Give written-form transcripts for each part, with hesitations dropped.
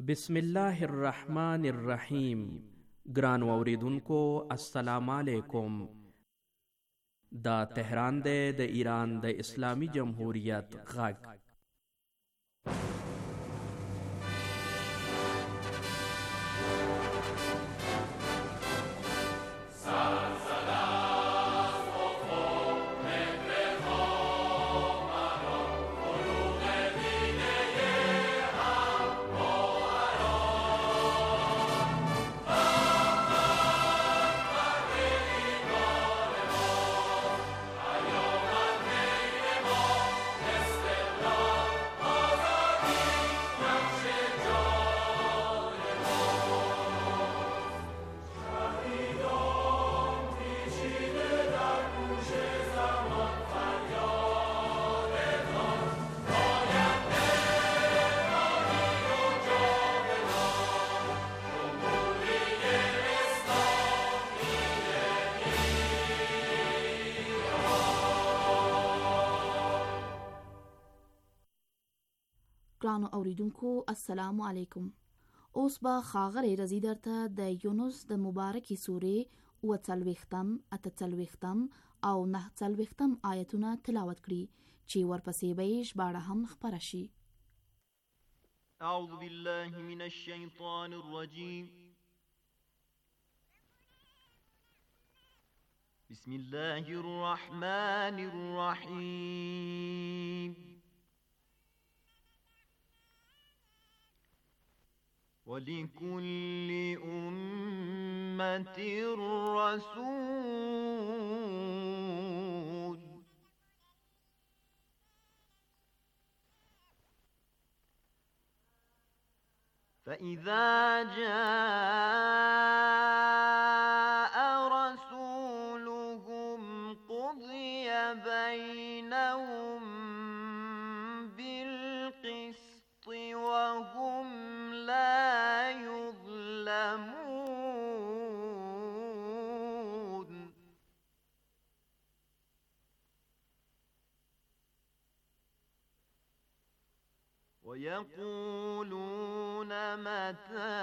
بسم الله الرحمن الرحیم. ګرانو اوریدونکو السلام علیکم. دا تهران دی د ایران د اسلامی جمهوریت غږ. ګرانو اوریدونکو السلام علیکم. اوس به ښاغلی رضی درته د یونس د مبارکې سورې 40 اتهڅلوېښتم او 49 آیتونه تلاوت کړي چې ورپسې به یې ژباړه هم خپره شي. اعوذ بالله من الشیطان الرجیم. بسم الله الرحمن الرحیم. وَلِكُلِّ أُمَّةٍ رَّسُولٌ فَإِذَا جَاءَ رَسُولُهُمْ قُضِيَ بَيْنَهُم بِالْقِسْطِ وَهُمْ لا يظلمون. ويقولون متى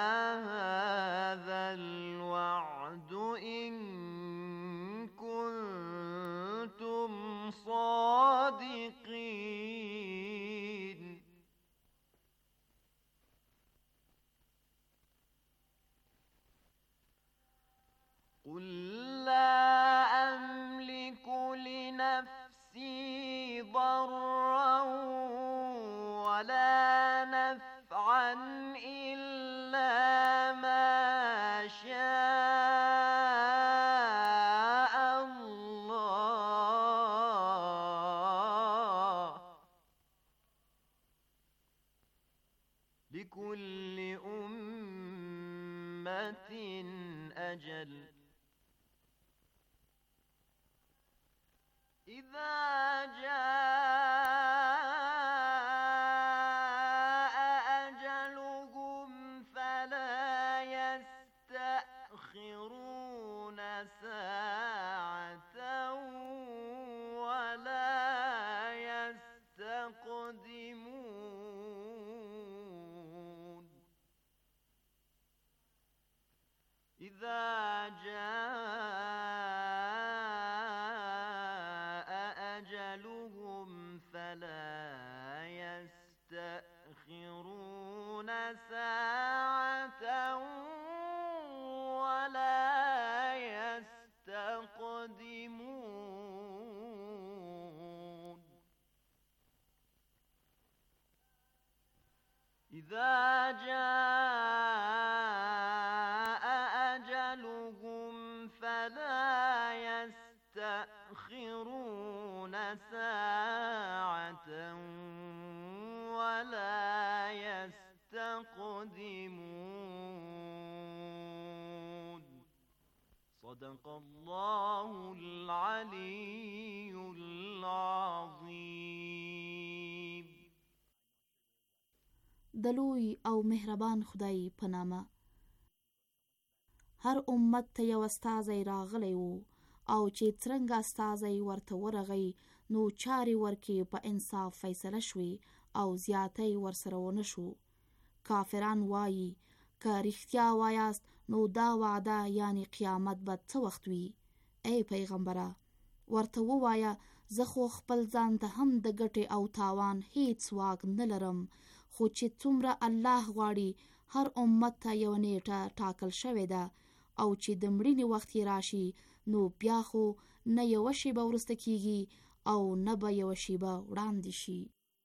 هذا الوعد إن كنتم صادقين. قل لا أملك لنفسي ضرا ولا نفعا إلا ما شاء الله. لكل أمة أجل. إذا جاء أجلهم فلا يستأخرون ساعة ولا يستقدمون. إذا أجلهم فلا يستأخرون ساعة ولا يستقدمون. إذا جاء أجلهم فلا يستأخرون ساعة ولا يستقدمون. صدق الله العلي العظيم. د لوی او مهربان خدای په نامه. هر امت ته یو استازی راغلی و او چې څرنګه استازی ورته ورغی نو چارې ورکې په انصاف فیصله شوې او زیاتی ورسره ونه شو. کافران وایي که رښتیا وایاست نو دا وعده یعنی قیامت به څه وخت وي؟ ای پیغمبره ورته ووایه زه خو خپل ځان ته هم د ګټې او تاوان هیڅ واک نه لرم، خو چې څومره الله غواړي هر امت ته یو نیټه ټاکل شوې ده او چې د مړینې وخت یې راشي نو بیا خو نه یوه شیبه وروسته کیږي او نه به یوه شیبه وړاندې شي.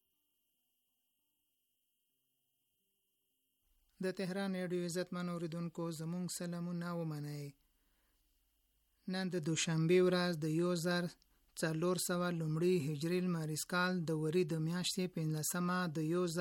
د تهران رادیو عزتمن اوریدونکو زموږ سلامونه ومنئ. نن د دوشنبې ورځ د 1400 لومړي هجري لمریز کال د وري د میاشتې 15مه د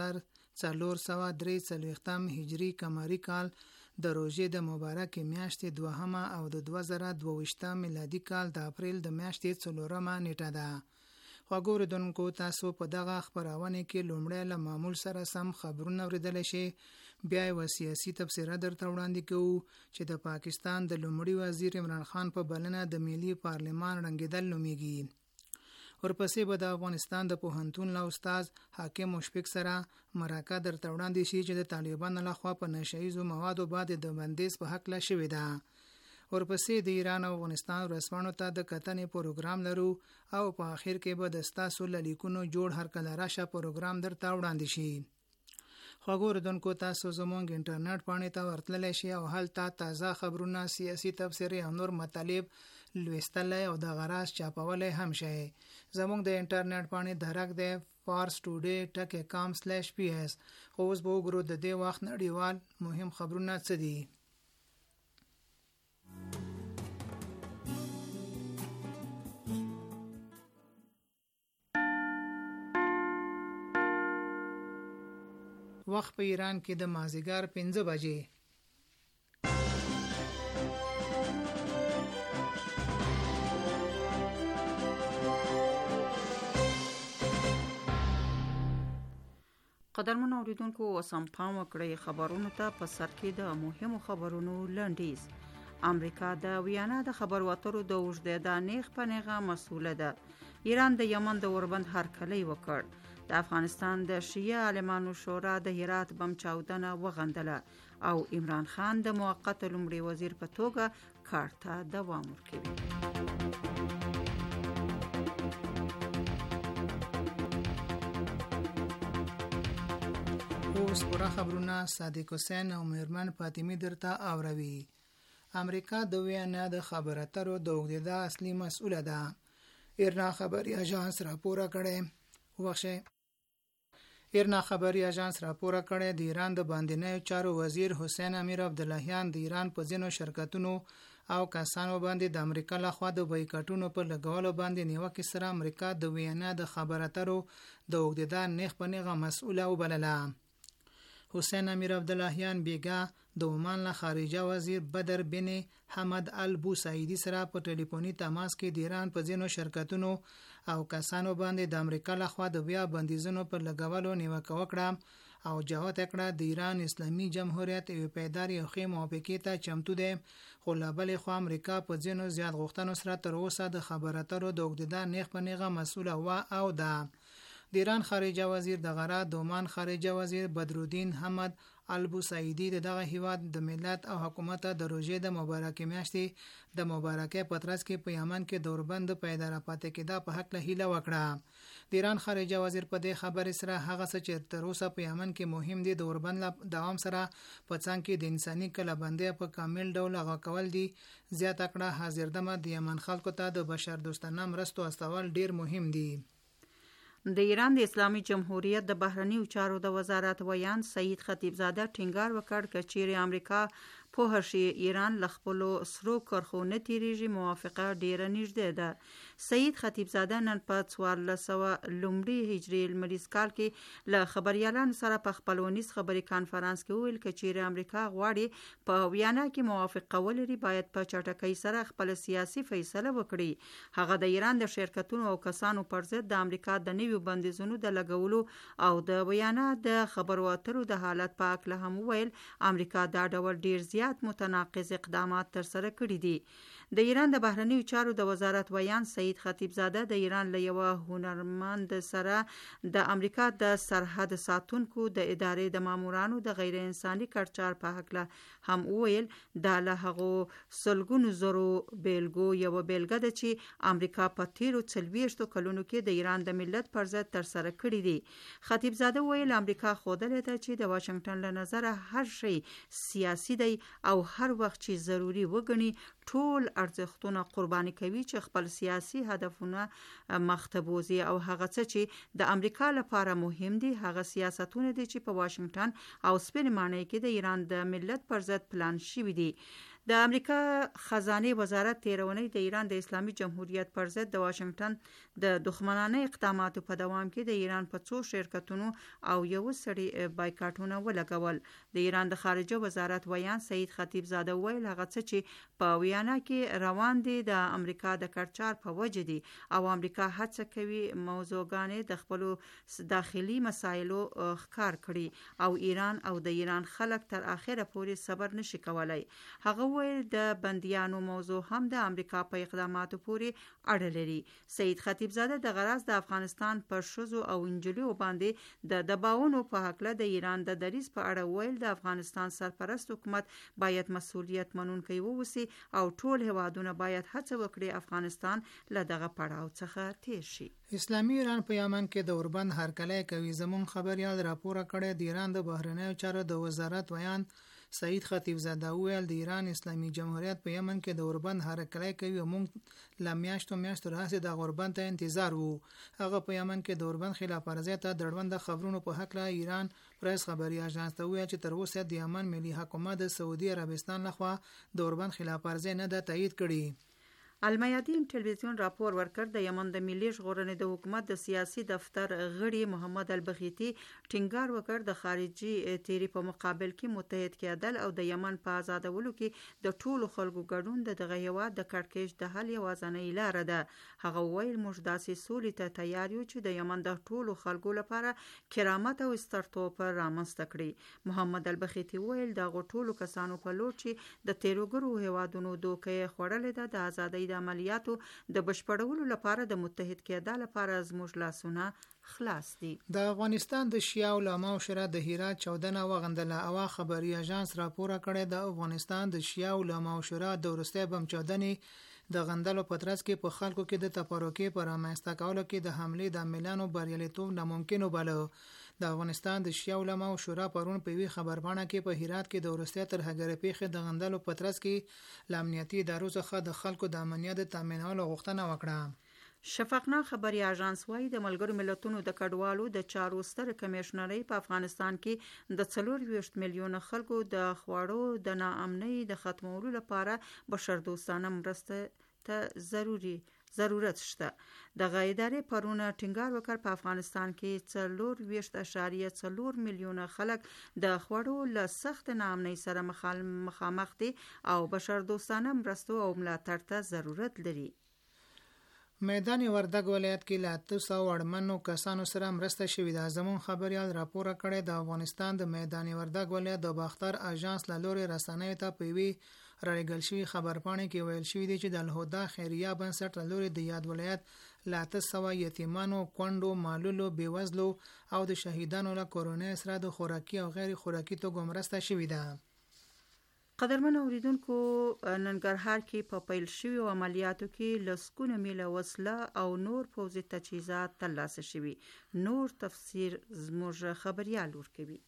1443 هجري قمري کال د روژې د مبارکې میاشتې 2 او د 2022 میلادي کال د اپریل د میاشتې 4 نیټه ده. خواږه اوریدونکو تاسو په دغه خپرونه کې لومړی له معمول سره سم خبرونه اوریدلی شئ، بیا یوه سیاسي تبصره درته وړاندې کوو چې د پاکستان د لومړي وزیر عمران خان په بلنه د ملي پارلمان ړنګېدل نومیږي. ورپسې به د افغانستان د پوهنتون له استاد حاکم مشفق سره مرکه درته وړاندې شي چې د طالبانو لخوا په نشه ییزو موادو باندې د بندیز په هکله شوې ده. ورپسې د ایران او افغانستان ورځپاڼو ته د کتنې پروګرام لرو او په آخر کې به د ستاسو له لیکونو جوړ هرکله راشه پروګرام درته وړاندې شي. خواږه اوریدونکو تاسو زموږ انټرنیټ پاڼې ته ورتللی شئ او هلته تازه خبرونه، سیاسي تبصرې او نور مطالب لوستلی او د غراض چاپولی هم شئ. زموږ د انټرنیټ پاڼې درک دی farstoday.com/ps. خو اوس به وګورو د دې وخت نړیوال مهم خبرونه څه دي. وخت په ایران کې د مازدیګر 5 بجې. قدرمن اوریدونکو وسم پام وکړئ خبرونو ته په سر کې د مهمو خبرونو لنډیز. امریکا د ویانا د خبرو اترو د اوږدېدا نیغ په نیغه مسؤله ده. ایران د یمن د اوربند هرکلی وکړ. د افغانستان د شیعه عالمانو شورا د هرات بم چاودنه وغندله او عمران خان د موقت لومړي وزیر په توګه کار ته دوام ورکوي. اوس پوره خبرونه صادق حسین او مهرمن فاطمی درته اوروي. امریکا د ویانا د خبرو اترو د اوږدېدا اصلي مسؤله ده. ایرنا خبري اژانس راپور کړی د ایران د باندنیو چارو وزیر حسین امیر عبداللهیان د ایران په ځینو شرکتونو او کسانو باندې د امریکا لخوا د بایکاټونو په لګولو باندې نیوکې سره امریکا د ویانا د خبرو اترو د اوږدېدا نیغ په نیغه مسؤله وبلله. حسین امیر عبداللهیان بیګا د عمان له خارجه وزیر بدر بن حمد البوسعیدی سره په ټلیفوني تماس کې د ایران په ځینو شرکتونو او کسانو باندې د امریکا لخوا د بیا بندیزونو پر لګولو نیوکه وکړه او جواب کړه د ایران اسلامي جمهوریت یو پایدار او ښې موافقې ته چمتو دی، خو له بلې خوا امریکا په ځینو زیات غوښتنو سره تر اوسه د خبرو اترو د اوږدېدا نیغ په نیغه مسؤله وه او ده. د ایران خارجه وزیر د غرات د عمان خارجه وزیر بدرالدین حمد البوسعیدی دغه هیواد د ملت او حکومت د روژې د مبارکې میاشتې د مبارکې په ترڅ کې په یمن کې د اوربند پیدا پاتې کېدا په حق له هیله وکړه. د ایران خارجه وزیر په دې خبرې سره هغه څه چې تر اوسه په یمن کې مهم دي د اوربند دوام سره په څنګ کې د انساني کلهبندۍ په کامل ډول هغه کول دي. زیاته کړه حاضر دمه د یمن خلکو ته د بشر دوستانه مرستو استول ډیر مهم دي. د ایران د اسلامي جمهوریت د بهرنیو چارو د وزارت ویان سید خطیبزاده ټینګار وکړ که چیرې امریکا پوه شي ایران له خپلو سرو کرښو نه تیریږي موافقه ډیره نږدې ده. سید خطیبزاده نن په 1400 لومړي هجري لمریز کال کې له خبريالانو سره په خپلونیز خبري کانفرنس کې ویل که چیرې امریکا غواړي په ویانا کې موافقه ولري باید په چټکۍ سره خپل سیاسي فیصله وکړي. هغه د ایران د شرکتونو او کسانو پر ضد د امریکا د نویو بندیزونو د لګولو او د ویانا د خبرو اترو د حالت په اړه هم ویل امریکا دا ډول ډیر زیات زیات متناقض اقدامات ترسره کړي دي. د ایران د بهرنیو چارو د وزارت ویان سعید خطیبزاده د ایران له یوه هنرمند سره د امریکا د سرحد ساتونکو د ادارې د مامورانو د غیر انساني کړچار په هکله هم وویل دا له هغو سلګونو زرو بیلګو یوه بیلګه ده چې امریکا په تیرو 40 کلونو کې د ایران د ملت پر ضد ترسره کړي دي. خطیبزاده ویل امریکا ښودلې ده چې د واشنگټن له نظره هر شی سیاسي دی او هر وخت چې ضروري وګڼي ټول ارزښتونه قرباني کوي چې خپل سیاسي هدفونه مخته بوزي او هغه څه چې د امریکا لپاره مهم دي هغه سیاستونه دي چې په واشنگټن او سپین ماڼۍ کې د ایران د ملت پر ضد پلان شوي دي. د امریکا خزانه وزارت تیرونی د ایران د اسلامي جمهوریت پر ضد د واشنگټن د دښمنانه اقداماتو په دوام کې د ایران په څو شرکتونو او یو سړي بایکاټونه ولګول. د ایران د خارجه وزارت ویان سعید خطیبزاده ویل هغه څه چې په ویانا کې روان دي د امریکا د کړچار په وجه دي او امریکا هڅه کوي موضوعګانې د خپلو داخلي مسایلو ښکار کړي او ایران او د ایران خلک تر اخره پورې صبر نشي کولای. هغه ویل د بندیانو موضوع هم د امریکا په اقداماتو پورې اړه لري. سعید خطیبزاده د غرض د افغانستان پر ښځو او نجونو باندې د دباونو په هکله د ایران د دریځ په اړه ویل د افغانستان سرپرست حکومت باید مسؤلیت منونکی واوسي او ټول هیوادونه باید هڅه وکړي افغانستان له دغه پړاو څخه تیر شي. اسلامي ایران په یمن کې د اوربند هرکلی کوي. زمون خبريال راپور کړی د ایران د بهرنیو چارو د وزارت ویان سعید خطیبزاده ویل د ایران اسلامي جمهوریت په یمن کې د اوربند هرکلی کوي او موږ لا میاشتو راځي د اوربند ته انتظار وو. هغه په یمن کې د اوربند خلاف ورزي ته دړوند خبرونو په حق لا ایران پریس خبري اژانس ته ویل چې تر اوسه د یمن ملي حکومت د سعودي عربستان لخوا د اوربند خلاف ورزي نه د تایید کړي. المیادین ټلویزیون راپور ورکړ د یمن د ملي ژغورنې د حکومت د سیاسي دفتر غړي محمد البغیتی ټینګار وکړ د خارجي تیری په مقابل کې متحد کېدل او د یمن په آزادولو کې د ټولو خلکو ګډون د دغه هیواد د کړکېچ د حل یوازینۍ لاره ده. هغه ویل موږ داسې سولې ته تیار یو چې د یمن د ټولو خلکو لپاره کرامت او استرتوب رامنځته کړي. محمد البغیتی ویل د ټولو کسانو په لور چې د تیروګرو هیوادونو دوکې خوړلې ده د ازادۍ د عملیاتو د بشپړولو لپاره د متحد کېدل لپاره زموږ لاسونه خلاص دي. د افغانستان د شیعه علماو شورا د هرات 14 وغندله اوا خبري اژانس راپور کړی د افغانستان د شیعه علماو شورا د ورسته بم 14 د غندلو پترس کې په خلکو کې د تفرقې پر رامنځته کولو کې د حمله د عملانو بریالیتوب ناممکن وباله. د افغانستان د شیعه علماو شورا پرون په وی خبرپاڼه کې په هرات کې د ورسته تر هغه پیښه د غندلو پترس کې لامنیتي ادارو څخه د خلکو د امنیت تامینولو غوښتنه وکړه. شفقنا خبري اژانس وايي د ملګرو ملتونو د کډوالو د چارو ستر کمشنري په افغانستان کې د 24 میلیون خلکو د خواړو د ناامنۍ د ختمولو لپاره بشردوستانه مرسته ته ضرورت شته. د غیدارې پرونه ټینګار وکړ په افغانستان کې 4.4 میلیون خلک د خوړو له سخت ناامنۍ سره مخامخ دي او بشردوستانه مرستو او ملاتړ ته ضرورت لري. میدان وردګ ولایت کې لا 300 اړمنو کسانو سره مرسته شوې ده. زمون خبريال راپور کړی د افغانستان د میدان وردګ ولایت د باختر اژانس له لوري رسنیو ته په وی راګل شوی خبرپاڼه کې ویل شوی دی چې د الهدا خیریه بنسټ له لوري د یاد ولایت لا 300 یتیمانو، کونډو، معلولو، بیوزلو او د شهیدانو له کورونې سره د خوراکي او غیر خوراکي توګو مرسته شوې ده. قدرمن اوریدونکو ننګرهار کې په پیل شوی عملیاتو کې لسکونه میله وسله او نور پوځي تجهیزات ترلاسه شوي. نور تفسیر زموږ خبريال ورکوي.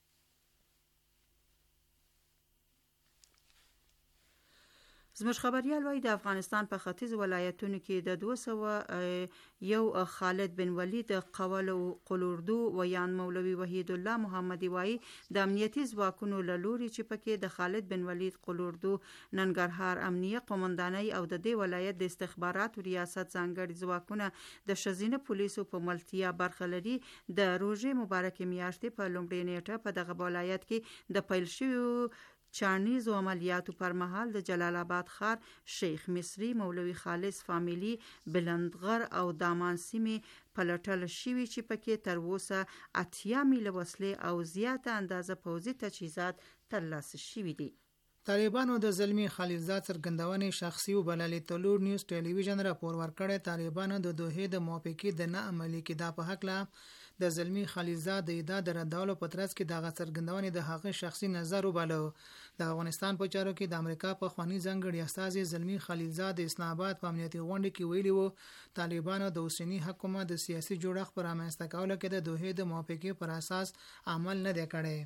زموږ خبريال وايي د افغانستان په ختیځ ولایتونو کې د 201 خالد بن ولید قول او قلوردو ویان مولوي وحید الله محمدي وايي د امنیتي ځواکونو له لوري چې پکې د خالد بن ولید قلوردو ننګرهار امنیه قومندانۍ او د دې ولایت د استخباراتو ریاست ځانګړي ځواکونه د شزینه پولیسو په ملتیا برخه لري. د روژې مبارکې میاشتې په لومړۍ نیټه په دغه ولایت کې د پیل شوی چانیزو عملیاتو پر مهال د جلال آباد ښار شیخ مصری مولوي خالص فامیلی بلندغر او دامان سیمې پلټل شوي چې پکې تر اوسه 80 میله وسلې او زیاته اندازه پوځي تجهیزات ترلاسه شوي دي. طالبانو د زلمی خلیلزاد څرګندونې شخصي وبللې. تلور نیوز ټلویزیون راپور ورکړی طالبانو د دوحې د موافقې د نه عملي کېدا په هکله د زلمی خلیلزاد د ادعا د ردولو په ترڅ کې دغه څرګندونې د هغه شخصي نظر وباله. د افغانستان په چارو کې د امریکا په خواني ځانګړي استازي زلمی خلیلزاد د اسلام آباد په امنیتي غونډه کې ویلي وو طالبانو د اوسنی حکومت د سیاسي جوړښت پر رامنځته کولو کې د دوحې د موافقې پر اساس عمل نه دی کړی.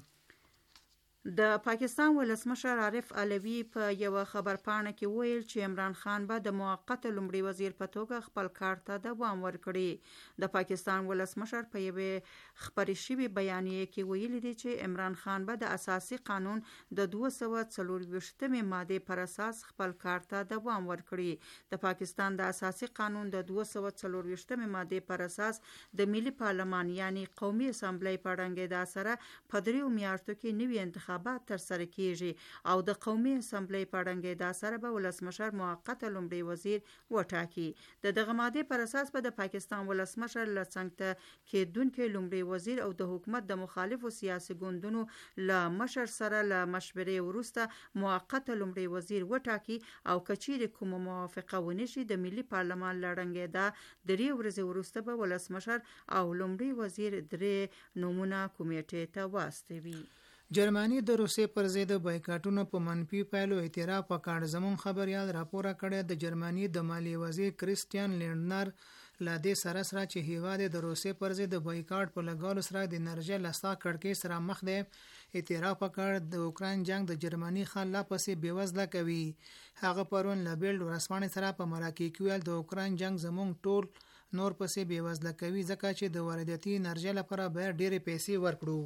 د پاکستان ولسمشر عارف علوي په یو خبرپاڼه کې ویل چې عمران خان به د موقت لومړي وزیر په توګه خپل کار ته دوام ورکړي. د پاکستان ولسمشر په یو خبري شوی بیانیه کې ویلي دی چې عمران خان به د اساسي قانون د 244مې ماده پر اساس خپل کار ته دوام ورکړي. د پاکستان د اساسي قانون د 244مې ماده پر اساس د ملي پارلمان یعنی قومي اسامبلی په ړنګېدا سره په 3 میاشتو کې نوي انتخابات تر سره کیږي او د قومي اسمبلی په ړنګېدا سره به ولسمشر موقت لومړي وزیر وټاکي. دغه ماده پر اساس به د پاکستان ولسمشر له څنګ ته کېدونکي لومړي وزیر او د حکومت د مخالفو سیاسي ګوندونو له مشر سره له مشورې وروسته موقت لومړي وزیر وټاکي او کچېرې کوم موافقه ونشي د ملي پارلمان له ړنګېدا 3 ورځې وروسته به ولسمشر او لومړي وزیر 3 نومونه کمیټې ته واستوي. جرمني د روسیې پر ضد بایکاټونو په منفي پایلو اعتراف وکړ. زمون خبريال راپور کړی د جرمني د مالی وزیر کریستیان لینډنر لا دې سره چې هیواد د روسیې پر ضد بایکاټ په لګولو سره د انرژي لاسا کړکې سره مخ دی. اعتراف وکړ د اوکراین جنگ د جرمني خان لا پسې بیوزله کوي. هغه پرون لبیل ورسپانې سره په مراکې کې ویل د اوکراین جنگ زمون ټول نور پسې بیوزله کوي ځکه چې د وارداتي انرژي لپاره به ډېرې پیسې ورکړو.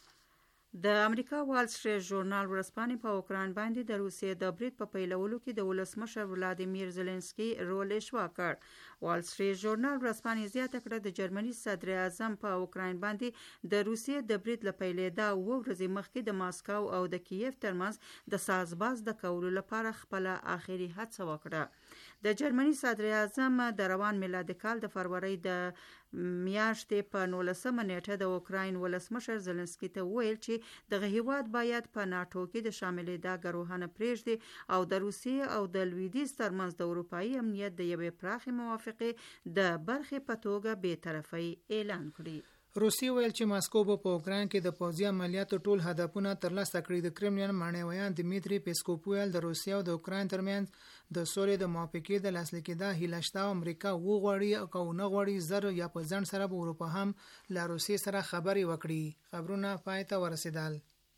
د امریکا وال سټریټ ژورنال ورځپاڼې په اوکراین باندې د روسیې د برید په پیلولو کې د ولسمشر ولادیمیر زيلنسکي رول اشوا کړ. وال سټریټ ژورنال ورځپاڼې زیاته کړه د جرمني صدر اعظم په اوکراین باندې د روسیې د برید لپاره و ورځې مخکې د ماسکو او د کیف ترمنځ د سازباز د کولو لپاره خپل آخري هڅه وکړه. د جرمني صدر اعظم د روان میلادي کال د فروری د میاشتې په 19 نیټه د اوکراین ولسمشر زيلنسکي ته ویل چې دغه هیواد باید په ناتو کې د شاملېدا ګروهانه پرېږدي او د روسیې او د لویدیځ ترمنځ د اروپایي امنیت د یوې پراخې موافقې د برخې په توګه بی‌طرفۍ اعلان کړي. روسیې ویل چې ماسکو په اوکراین کې د پوځي عملیاتو ټول هدفونه ترلاسه کړي. د کرملین مانویان دمیتری پیسکوف ویل د روسیې او د اوکراین ترمنځ د سولې د موافقې د لاسلیک کېدا هیله شته. امریکا وغواړي او نه غواړي زر یا په ځن سره به اروپا هم له روسیې سره خبرې وکړي. خبرونه پای ته ورسېدل.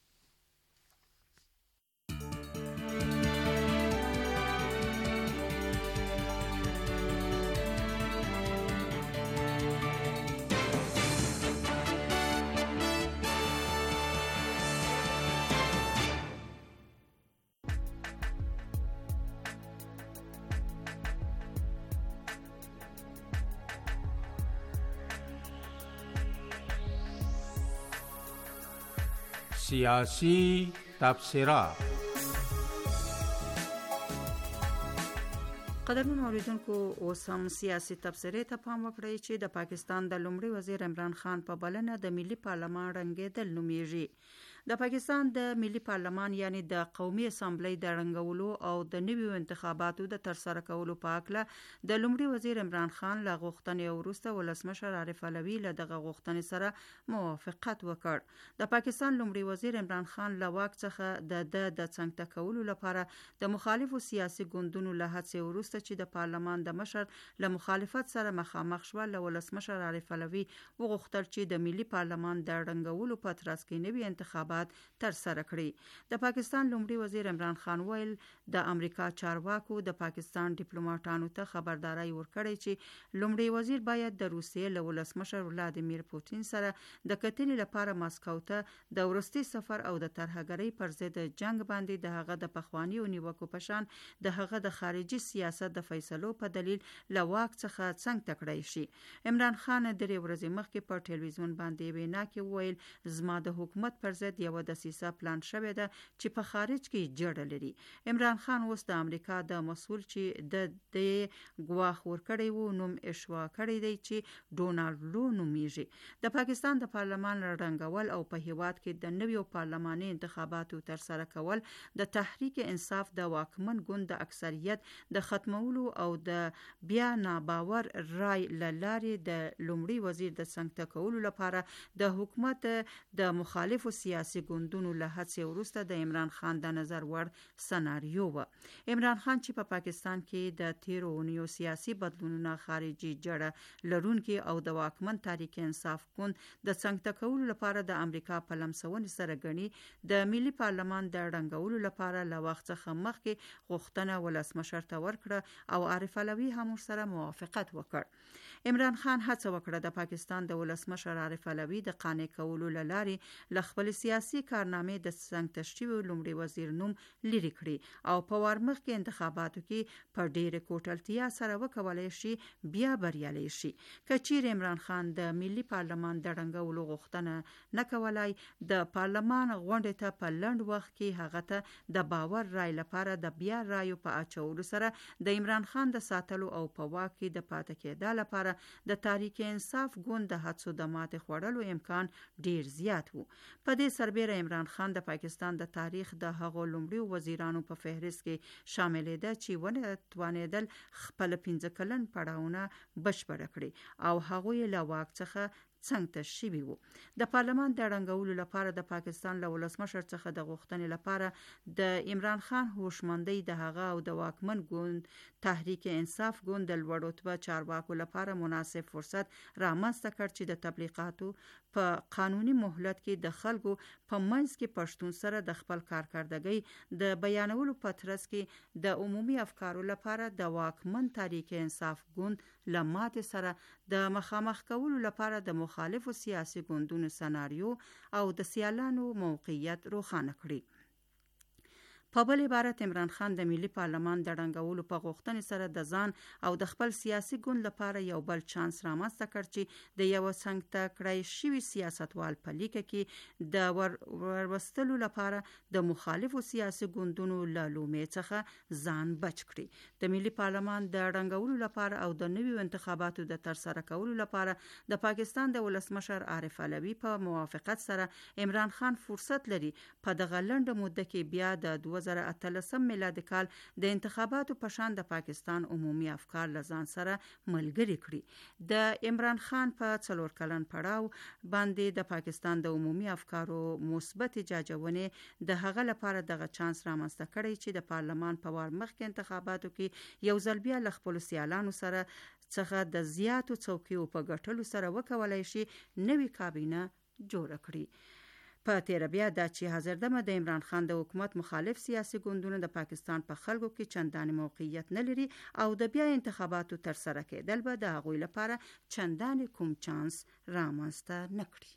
سیاسی تبصره. قدرمن اوریدونکو اوس هم سیاسي تبصرې ته پام وکړئ چې د پاکستان د لومړي وزیر عمران خان په بلنه د ملي پارلمان رنګېدل نومیږي. د پاکستان د ملي پارلمان یعنی د قومي اسامبلی د رنګولو او د نویو انتخاباتو د ترسره کولو په اړه د لومړي وزیر عمران خان له غوښتنې وروسته ولسمشر عارف علوي له دغه غوښتنې سره موافقت وکړ. د پاکستان لومړي وزیر عمران خان له واک څخه د څنګ کولو لپاره د مخالفو سیاسي ګوندونو له هڅې وروسته چې د پارلمان د مشر له مخالفت سره مخامخ شو له ولسمشر عارف علوي وغوښتل چې د ملي پارلمان د رنګولو په ترڅ کې نوي انتخابات تر سره کړي. د پاکستان لومړي وزیر عمران خان ویل د امریکا چارواکو د پاکستان ډیپلوماټانو ته خبرداري ورکړي چې لومړي وزیر باید د روسیې له ولسمشر ولادیمیر پوتین سره د کتنې لپاره ماسکو ته د ورستي سفر او د ترهګرۍ پر ضد جنگ باندې د هغه د پخوانیو نیوکو په شان د هغه د خارجي سیاست د فیصلو په دلیل له واک څخه څنګ تکړای شي. عمران خان د ورځې مخکې په ټلویزیون باندې وینا کې ویل زما د حکومت پر ضد یو دسیسه پلان شوې ده چې په خارج کې جړه لري. عمران خان اوس د امریکا د مسؤل چې د ګواښ ورکړی وو نوم اشوا کړی دی چې ډونالد لو نومیږي. د پاکستان د پارلمان رنګول او په هیواد کې د نویو پارلماني انتخاباتو ترسره کول د تحریک انصاف د واکمن ګوند د اکثریت د ختمولو او د بیا ناباور رای لارې د لومړي وزیر د څنګ کولو لپاره د حکومت د مخالفو سیاسي ګوندونو له هڅې وروسته د عمران خان د نظر وړ سناریو و. عمران خان چې په پاکستان کې د تیرو اونیو سیاسي بدلونونو خارجي جړه لرونکي او د واکمن تحریک انصاف ګوند د څنګ کولو لپاره د امریکا په لمسونې سره غني د ملي پارلمان د رنګولو لپاره له وخت څخه مخکې غوښتنه ولسمشر ته ورکړه او عارف علوي هم سره موافقت وکړ. عمران خان هڅه وکړه د پاکستان د ولسمشر عارف علوي د قانع کولو لارې ل خپل سیاسي کارنامې د څنګ تشریو لومړي وزیر نوم لري کړی او په ورمخ کې انتخاباتو کې په ډېر کوټلتیا سره وکولای شي بیا بریالي شي. کچیر عمران خان د ملي پارلمان د رنګولو غوښتنه نه کولای د پارلمان غونډې ته په لنډ وخت کې هغه ته د باور رای لپاره د بیا رایو په اچولو سره د عمران خان د ساتلو او په واک کې د پاتې کېدو لپاره د تحریک انصاف ګوند د هڅو د ماتې خوړلو امکان ډیر زیات وو. په دې سربېره عمران خان د پاکستان د تاریخ د هغو لومړي وزیرانو په فهرست کې شامل دی چې ونه توانېدل خپل 15 کلن پړاوونه بشپړ کړي او هغوی له واک څخه څنګ ته شوي وو. د پارلمان د رنګولو لپاره د پاکستان له ولسمشر څخه د غوښتنې لپاره د عمران خان هوشمندۍ د هغه او د واکمن ګوند تحریک انصاف ګوند د لوړ رتبه چارواکو لپاره مناسب فرصت رامنځته کړ چې د تبلیغاتو په قانوني مهلت کې د خلکو په منځ کې پښتون سره د خپل کارکردګۍ د بیانولو په ترڅ کې د عمومي افکارو لپاره د واکمن تحریک انصاف ګوند لمات سره د مخامخ کولو لپاره د مخالفو سیاسي ګوندونو سناریو او د سیالانو موقعیت روښانه کړي. په بل عبارت عمران خان د ملي پارلمان د رنګولو په غوښتنې سره د ځان او د خپل سیاسي ګوند لپاره یو بل چانس رامنځته کړ چې د یو څنګ ته کړی شوي سیاستوال په لیکه کې د وروستلو لپاره د مخالفو سیاسي ګوندونو له لومې څخه ځان بچ کړي. د ملي پارلمان د رنګولو لپاره او د نویو انتخاباتو د ترسره کولو لپاره د پاکستان د ولسمشر عارف علوي په موافقت سره عمران خان فرصت لري په دغه لنډه موده کې بیا د 2013 میلادي کال د انتخاباتو په شان د پاکستان عمومي افکار لزان سره ملګری کړي. د عمران خان په 4 کلن پړاو باندې د پاکستان د عمومي افکارو مثبت جاجونې د هغه لپاره دغه چانس رامنځته کړی چې د پارلمان په وار مخکې انتخاباتو کې یو ځل بیا ل خپل سیالانو سره څخه د زیاتو څوکیو په ګټلو سره وکولای شي نوې کابینه جوړه کړي. په تیر بیا دا چې حاضر دمه د عمران خان د حکومت مخالف سیاسي ګوندونه د پاکستان په خلکو کې چندانې موقعیت نه لري او د بیا انتخاباتو تر سره کېدل به د هغوی لپاره چندانې کوم چانس رامنځته نه کړي.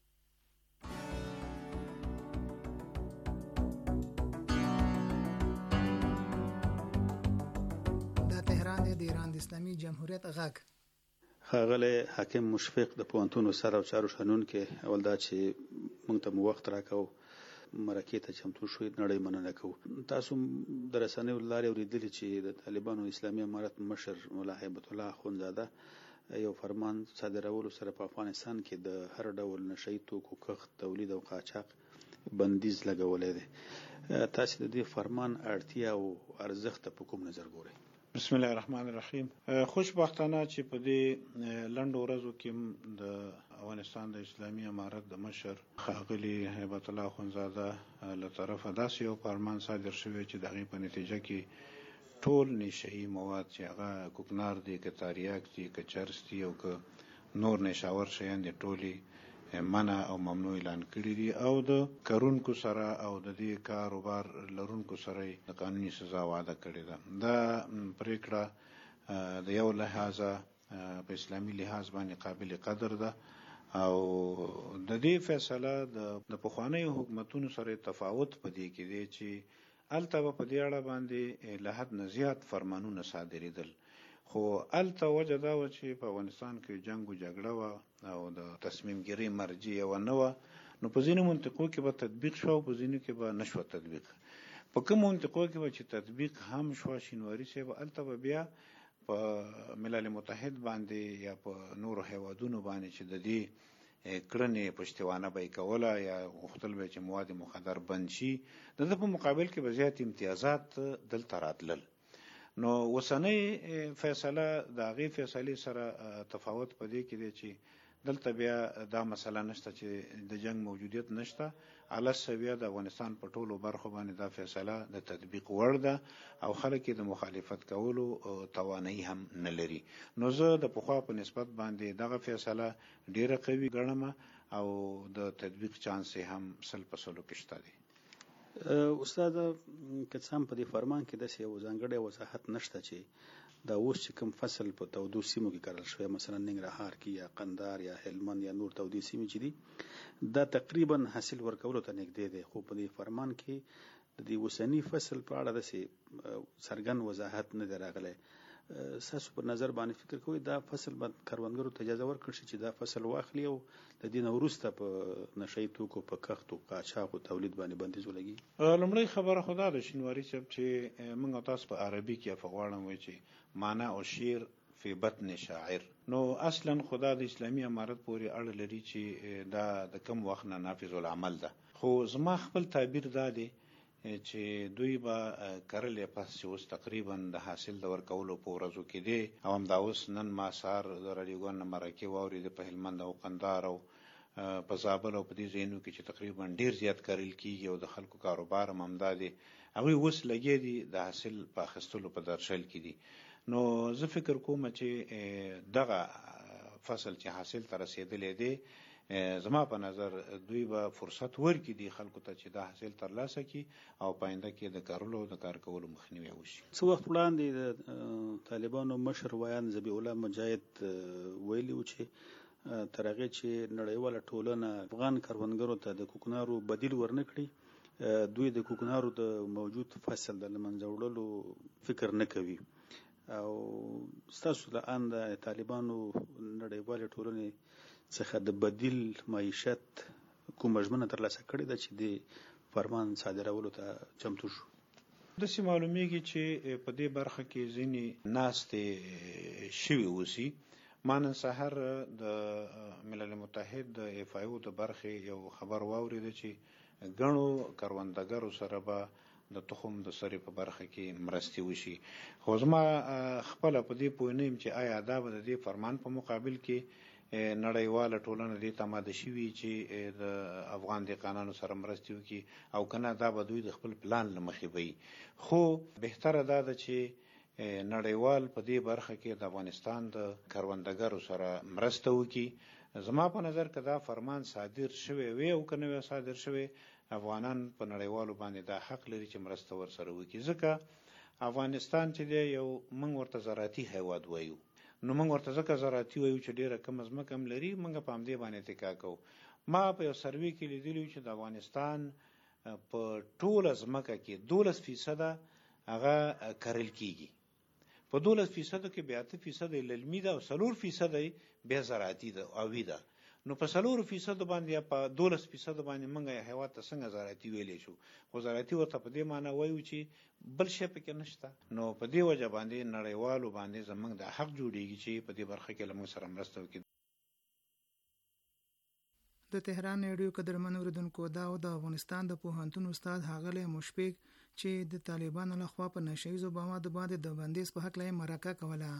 د تهران د ایران د اسلامي جمهوریت غږ ښاغلی حاکم مشفق د پوهنتون سر او چارو شنون کې اول دا چې موږ ته وخت راکاو مرکې ته چمتو شوي نړۍ مننه کوو. تاسو د رسنیو له لارې اورېدلي چې د طالبانو اسلامي امارت مشر ملا هیبت الله اخندزاده یو فرمان صادرولو سره په افغانستان کې د هر ډول نشئی توکو کښت، تولید او قاچاق بندیز لګولی دی. تاسو د دې فرمان اړتیا او ارزښت په کوم نظر ګورئ؟ بسم الله الرحمن الرحیم. خوشبختانه چې په دې لنډو ورځو کې د افغانستان د اسلامي امارت د مشر ښاغلي هیبت الله اخندزاده له طرفه داسې یو فرمان صادر شوی چې د هغې په نتیجه کې ټول نشهیي مواد چې هغه کوکنار دي، که تاریاک دي، که چرس دي او که نور نشاور شیان دي، ټولې منع او ممنوع اعلان کړي دي او د کارونکو سره او د دې کاروبار لرونکو سره د قانوني سزا وعده کړې ده. دا پریکړه د یو لحاظه په اسلامي لحاظ باندې قابل قدر ده او د دې فیصله د پخوانیو حکومتونو سره تفاوت پدې کې دی چې الته په دې اړه باندې له حد نه زیات فرمانونه صادرېدل، خو الته وجه دا و چې په افغانستان کې جنگ او جګړه و او د تصمیم ګیرۍ مرجع یوه نه وه نو په ځینو منطقو کې به تطبیق شو، په ځینو کې به نشو تطبیق. په کوم منطقو کې به چې تطبیق هم شو شینواری صاحب الته به بیا په ملل متحد باندې یا په نورو هیوادونو باندې چې د دې کړنې پښتوانه به کوله یا غوښتل به چې مواد مخدر بند شي، د په مقابل کې به زیات امتیازات دلته راتلل. نو وسنۍ فیصله د هغې فیصلې سره تفاوت په دې کې دی چې دلته بیا دا مسله نشته چې د جنگ موجودیت نشته، الاسه بیا د افغانستان په ټولو برخو باندې دا فیصله د تطبیق وړ ده او خلک د مخالفت کولو توانایي هم نه لري. نو زه د پخوا په نسبت باندې دغه فیصله ډیره قوي ګڼم او د تطبیق چانس هم 100% کې شته دی. استاد که څه هم په دې فرمان کې داسې یو ځانګړی وضاحت نشته چې دا اوس چې کوم فصل په تودو سیمو کې کرل شوی، مثلا ننګرهار کې یا قندهار یا هلمند یا نور تودې سیمې چې دي، دا تقریبا حاصل ورکولو ته نږدې دی، خو په دې فرمان کې د دې اوسني فصل په اړه داسې څرګند وضاحت نه دی راغلی. ستاسو په نظر باندې فکر کوئ دا فصل باید کروندګرو ته اجازه ورکړل شي چې دا فصل واخلي او د دې نه وروسته په نشهیي توکو، په کښت او قاچاق او تولید باندې بندیز ولګي؟ لومړی خبره خو دا ده شینواري صاحب چې موږ تاسو په عربي کې غواړم وایي چې معنا او شعر فی بطن شاعر، نو اصلا خدا د اسلامي امارت پورې اړه لري چې دا د کم وخت نه نافذ العمل ده. خو زما خپل تعبیر دا دی چې دوی به کرلې پس چې اوس تقریبا د حاصل د ورکولو په ورځو کې دی او همدا اوس نن ما سهار د راډیوګان نه مرکې واورېدې په هلمند او قندهار او په زابل او په دې ځایونو کې چې تقریبا ډیر زیات کرل کېږي او د خلکو کاروبار هم همدا دی، هغوی اوس لګیا دي د حاصل په اخیستلو په درشل کې دي. نو زه فکر کوم چې دغه فصل چې حاصل ته رسېدلی دی، زما په نظر دوی به فرصت ورکړي دي خلکو ته چې دا حاصل ترلاسه کړي او په آینده کې د کارولو او د کار کولو مخنیوی وشي. څه وخت وړاندې د طالبانو مشر ویان ذبیح الله مجاهد ویلي و چې تر هغې چې نړیواله ټولنه افغان کروندګرو ته د کوکنارو بدیل ورنه کړي، دوی د کوکنارو د موجود فصل د له منځه وړلو فکر نه کوي. او ستاسو له ان د طالبانو نړیوالې ټولنې څخه د بدیل معیشت کومه ژمنه ترلاسه کړې ده چې د فرمان صادرولو ته چمتو شو؟ داسې معلومیږي چې په دې برخه کې ځینې ناستې شوي اوسي. ما نن سهار د ملل متحد د اف آی او د برخې یو خبر واورېده چې ګڼو کروندګرو سره به د تخم د سرې په برخه کې مرستې وشي. خو زما خپله په دې پوه نه یم چې آیا دا به د دې فرمان په مقابل کې نړیواله ټولنه دې ته آماده شوي چې د افغان دهقانانو سره مرستې وکړي او که نه دا به دوی د خپل پلان له مخې وي. خو بهتره دا ده چې نړیوال په دې برخه کې د افغانستان د کروندګرو سره مرسته وکړي. زما په نظر که دا فرمان صادر شوی وي او که نه وي صادر شوی، افغانان په نړیوالو باندې دا حق لري چې مرسته ورسره وکړي، ځکه افغانستان چې دی یو موږ ورته زراعتي هیواد وایو، نو موږ ورته ځکه زراعتي وایو چې ډیره کم ځمکه هم لري، موږ په همدې باندې اتکا کوو. ما په یو سروې کې لیدلی چې د افغانستان په ټوله ځمکه کې 12% هغه کرل کېږي، په 12% کې بیا 8% للمي ده او 4% بیا زراعتي ده او وي ده. نو په 4% باندې یا په 12% باندې موږ هیواد ته څنګه زراعتي ویلی شو؟ خو زراعتي ورته په دې معنی وایو چې بل شی پکې نشته. نو په دې وجه باندې نړیوالو باندې زموږ د حق جوړیږي چې په دې برخه کې له موږ سره مرسته وکړي. د تهران ریډیو قدرمن اوریدونکو، دا او د افغانستان د پوهنتون استاد ښاغلی مشفق چې د طالبانو لخوا په نشهیزو موادو باندې د بندیز په هکله یې مرکه کوله.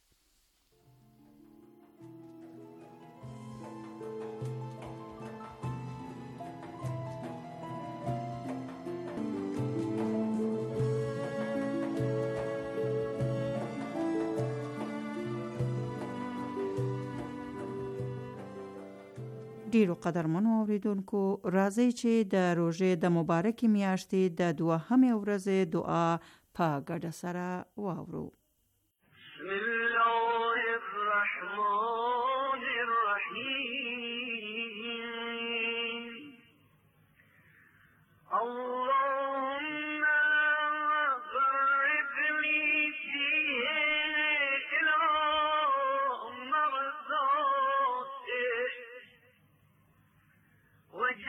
ډیرو قدرمنو اوریدونکو، راځئ چې د روژې د مبارکې میاشتې د 2مې ورځې دعا په ګډه سره واورو. بسم الله الرحمن الرحیم. اللهم بارك لي فيه إلى مرضاتك وجعل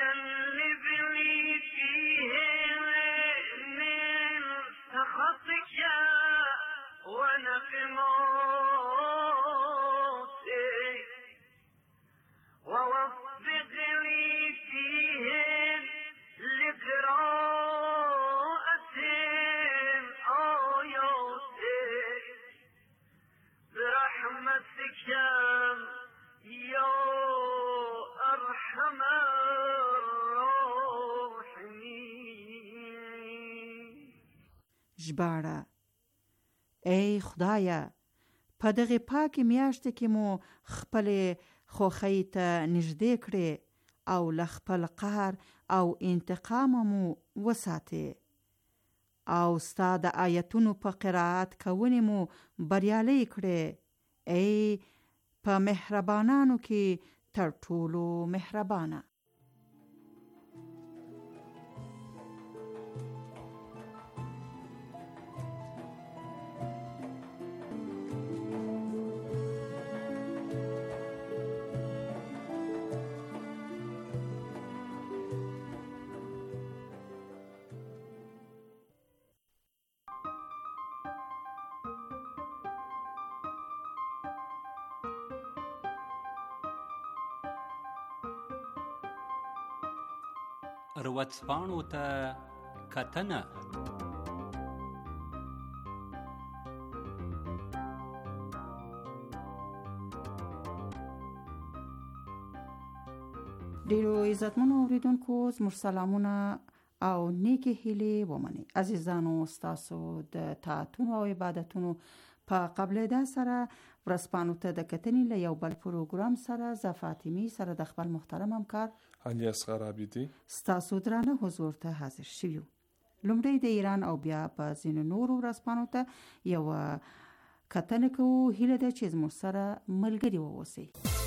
التقاسي ووفقني فيهم لقراءة آياتك برحمتك يا أرحم الراحمين. ژباړه: ای خدایه، په دغه پاکې میاشتې کې مو خپلې خوښۍ ته نږدې کړې او له خپل قهر او انتقام مو وساتې او ستا د آیتونو په قرائت کوونې مو بریالۍ کړې. ای په مهربانانو کې تر ټولو مهربانه. ورځپاڼو ته کتنه. ډیرو عزتمنو اوریدونکو زموږ سلامونه او نیکی هیلې ومنئ. عزیزانو، ستاسو د طاعتونو او عبادتونو په قبلېدا سره ورځپاڼو ته د کتنې له یو بل پروګرام سره زه فاطمې سره د خپل محترم همکار علي اصغر عابدي ستاسو درانه حضور ته حاضر شویو. لومړی د ایران او بیا په ځینو نورو ورځپاڼو ته یو کتنه کوو. هیله ده چې زموږ سره ملګري واوسئ.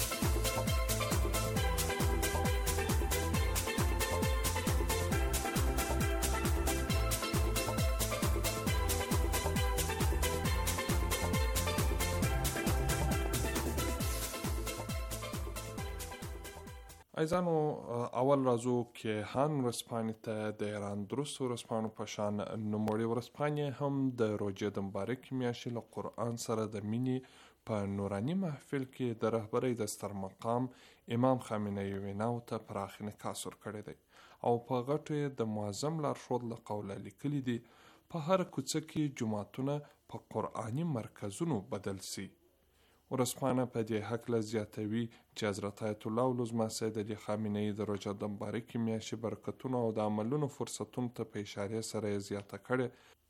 عزیزانو، اول راځو کې هان ورځپاڼې ته د ایران درست ورځپاڼو په شان نوموړې ورځپاڼې هم د روژې د مبارکې میاشتې له قرآن سره د مینې په نوراني محفل کې د رهبرۍ د ستر مقام امام خامنه‌ای ویناو ته پراخ انعکاس ورکړی دی او په غټو یې د معظم لارښود له قوله لیکلي دي په هر کوڅه کې جوماتونه په قرآني مرکزونو بدل سي. ورځپاڼه په دې هکله زیاتوي چې حضرت آیت الله العظمه سید علي خامنه‌ای د روژه د مبارکې میاشتې برکتونو او د عملونو فرصتونو ته په اشارې سره یې زیاته کړې.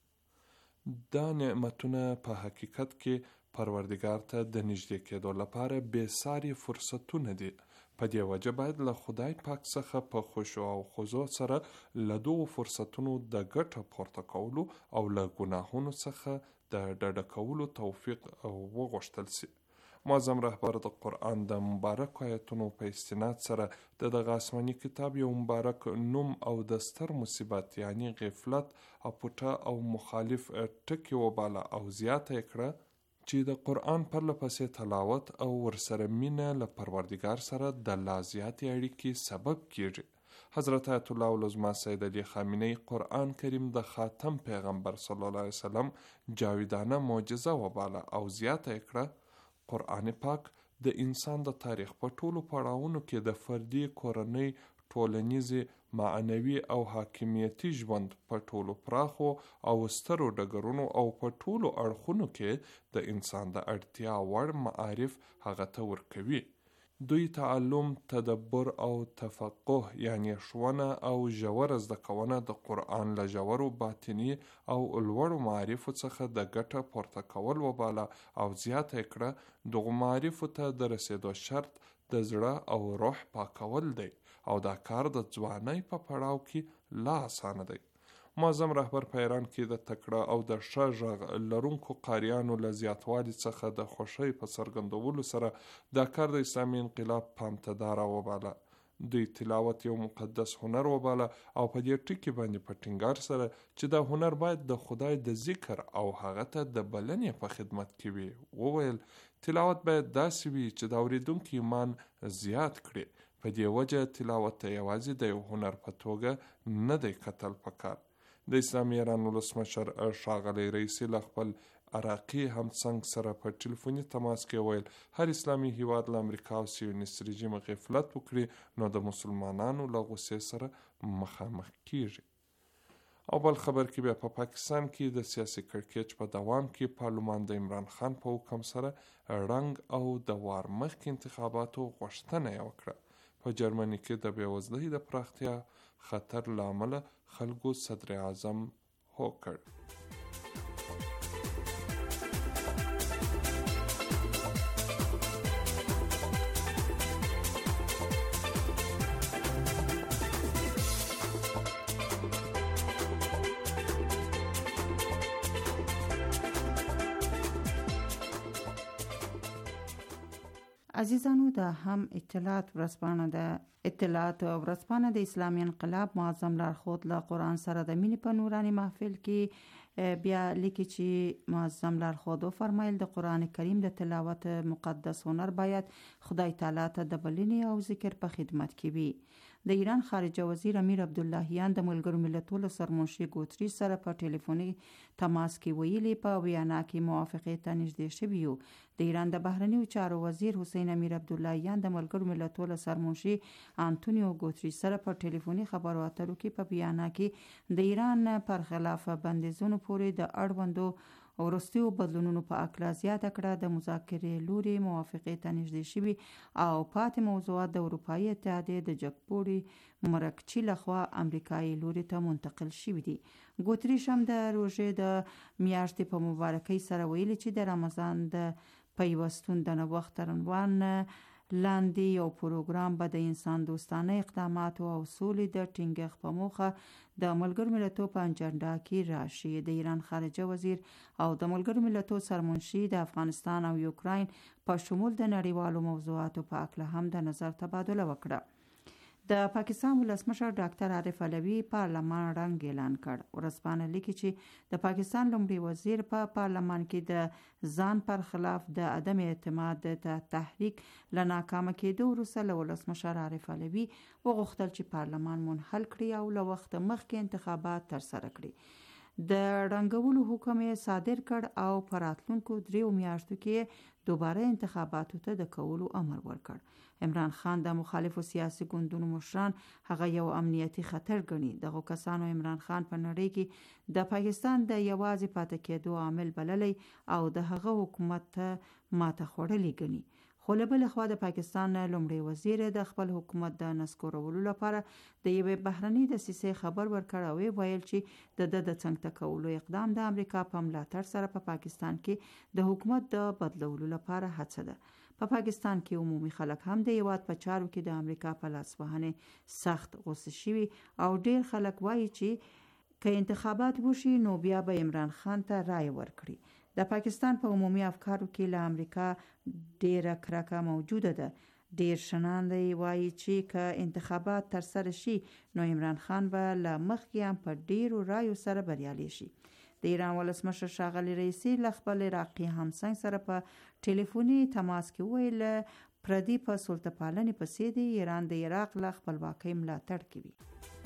دا نعمتونه په حقیقت کې پروردګار ته د نږدې کېدو لپاره بې ساري فرصتونه دي. په دې وجه باید له خدای پاک څخه په خشوع او خضوع سره له دغو فرصتونو د ګټه پورته کولو او له ګناهونو څخه د ډډه کولو توفیق وغوښتل سي. معظم رهبر د قرآن د مبارک آیتونو په استناد سره دغه آسماني کتاب یو مبارک نوم او د ستر مصیبت یعنی غفلت او پټه او مخالف ټکی وباله او زیاته کړه چې د قرآن پرله پسې تلاوت او ورسره مینه له پروردګار سره د لا زیاتې اړیکې سبب کیږي. حضرت آیت الله العظمه سید علي خامنه‌ای قرآن کریم د خاتم پیغمبر صلی الله علیه وسلم جاویدانه معجزه وباله او زیاته کړه قرآن پاک د انسان د تاریخ په ټولو پړاوونو کې د فردي، کورنۍ، ټولنیزې، معنوي او حاکمیتي ژوند په ټولو پراخو او سترو ډګرونو او په ټولو اړخونو کې د انسان د اړتیا وړ معارف هغه ته ورکوي. دوی تعلم، تدبر او تفقه یعنی ښوونه او ژوره زده کونه د قرآن له ژورو باطني او لوړو معارفو څخه د ګټه پورته کول وباله او زیاته کړه دغو معارفو ته د رسیدو شرط د زړه او روح پاکول دی او دا کار د ځوانۍ په پړاو کې لا اسانه دی. معظم رهبر په ایران کې د تکړه او د ښه غږ لرونکو قاریانو له زیاتوالي څخه د خوښۍ په څرګندولو سره دا کار د اسلامي انقلاب پام ته داره وباله. دوی تلاوت یو مقدس هنر وباله او په دې ټکي باندې په ټینګار سره چې دا هنر باید د خدای د ذکر او هغه ته د بلنې په خدمت کې وي وویل تلاوت باید داسې وي چې د اورېدونکي ایمان زیات کړي. په دې وجه تلاوت ته یوازې د یو هنر په توګه نه دی کتل پکار. د اسلامي ایران ولسمشر ښاغلی رئیسي له خپل عراقي همڅنګ سره په ټلیفوني تماس کې ویل هر اسلامي هیواد له امریکا او سیونیست رژیم غفلت وکړي نو د مسلمانانو له غوسې سره مخامخ کیږي. او بل خبر کې بیا په پاکستان کې د سیاسي کړکېچ په دوام کې پارلمان د عمران خان په حکم سره رنګ او د وار مخکې انتخاباتو غوښتنه یې وکړه. په جرمني کې د بېوزلۍ د پراختیا خطر له امله خلکو صدر اعظم هوکړ. عزیزانو د هم اطلاعات ورځپاڼه د اسلامي انقلاب معظم لارښود له قرآن سره د مینې په نوراني محفل کې بیا لیکي چې معظم لارښود وفرمایل د قرآن کریم د تلاوت مقدس هنر باید خدای تعالی ته د بلنې او ذکر په خدمت کې وي. د ایران خارجه وزیر امیر عبداللهیان د ملګرو ملتونو سرمنشي ګوتریش سره په ټلیفوني تماس کې ویلي په ویانا کې موافقې ته نږدې شوي یو. د ایران د بهرنیو چارو وزیر حسین امیر عبداللهیان د ملګرو ملتونو سرمنشي انټونیو ګوتریش سره په ټلیفوني خبرو اترو کې په ویانا کې د ایران پر خلاف بندیزونو پورې د اړوندو وروستیو بدلونونو په اړه زیاته کړه. د مذاکرې لوري موافقې ته نږدې شوي او پاتې موضوعات د اروپایي اتحادیې د جګپوړي مرکچي لخوا امریکایي لوري ته منتقل شوي دي. ګوتریش هم د روژې د میاشتې په مبارکۍ سره ویلي چې د رمضان د پیوستون د نوښت تر عنوان لاندې یو پروګرام به د انسان دوستانه اقداماتو او سولې د ټینګښت په موخه د ملګرو ملتونو په اجنډا کې راشي. د ایران خارجه وزیر او د ملګرو ملتونو سرمنشي د افغانستان او یوکراین په شمول د نړیوالو موضوعاتو په اړه هم د نظر تبادله وکړه. د پاکستان ولسمشر ډاکټر عارف علوي پارلمان رنګ اعلان کړ. ورځپاڼه لیکي چې د پاکستان لومړي وزیر په پارلمان کې د ځان پر خلاف د عدم اعتماد د تحریک له ناکامه کېدو وروسته له ولسمشر عارف علوي وغوښتل چې پارلمان منحل کړي او له وخت مخکې انتخابات ترسره کړي. د رنګولو حکم یې صادر کړ او په راتلونکو 3 میاشتو کې دوباره انتخاباتو ته د کولو امر ورکړ. عمران خان د مخالفو سیاسي ګوندونو مشران هغه یو امنیتي خطر ګڼي. دغه کسانو عمران خان په نړۍ کې د پاکستان د یوازې پاتې کېدو عامل بللی او د هغه حکومت ته ماته خوړلې ګڼي. خو له بلې خوا د پاکستان لومړي وزیر د خپل حکومت د نسکورولو لپاره د یوې بهرنۍ دسیسې خبر ورکړ او ویل چې د څنګ ته کولو اقدام د امریکا په ملاتړ سره په پاکستان کې د حکومت د بدلولو لپاره هڅه ده. په پاکستان کې عمومي خلک هم د هیواد په چارو کې د امریکا په لاسوهنې سخت غوسه شوي او ډیر خلک وایي چې که انتخابات وشي نو بیا به عمران خان ته رای ورکړي. د پاکستان په عمومي افکارو کې له امریکا ډیره کرکه موجوده ده. ډیر شنان دی وایي چې که انتخابات ترسره شي نو عمران خان به له مخکې هم په ډیرو رایو سره بریالی شي. د ایران ولسمشر ښاغلي رئیسي له خپل عراقي همسنګ سره په ټلیفوني تماس کې ویل پردي په سلطه‌پالنې پسې دی ایران د عراق له خپلواکۍ ملاتړ کوي.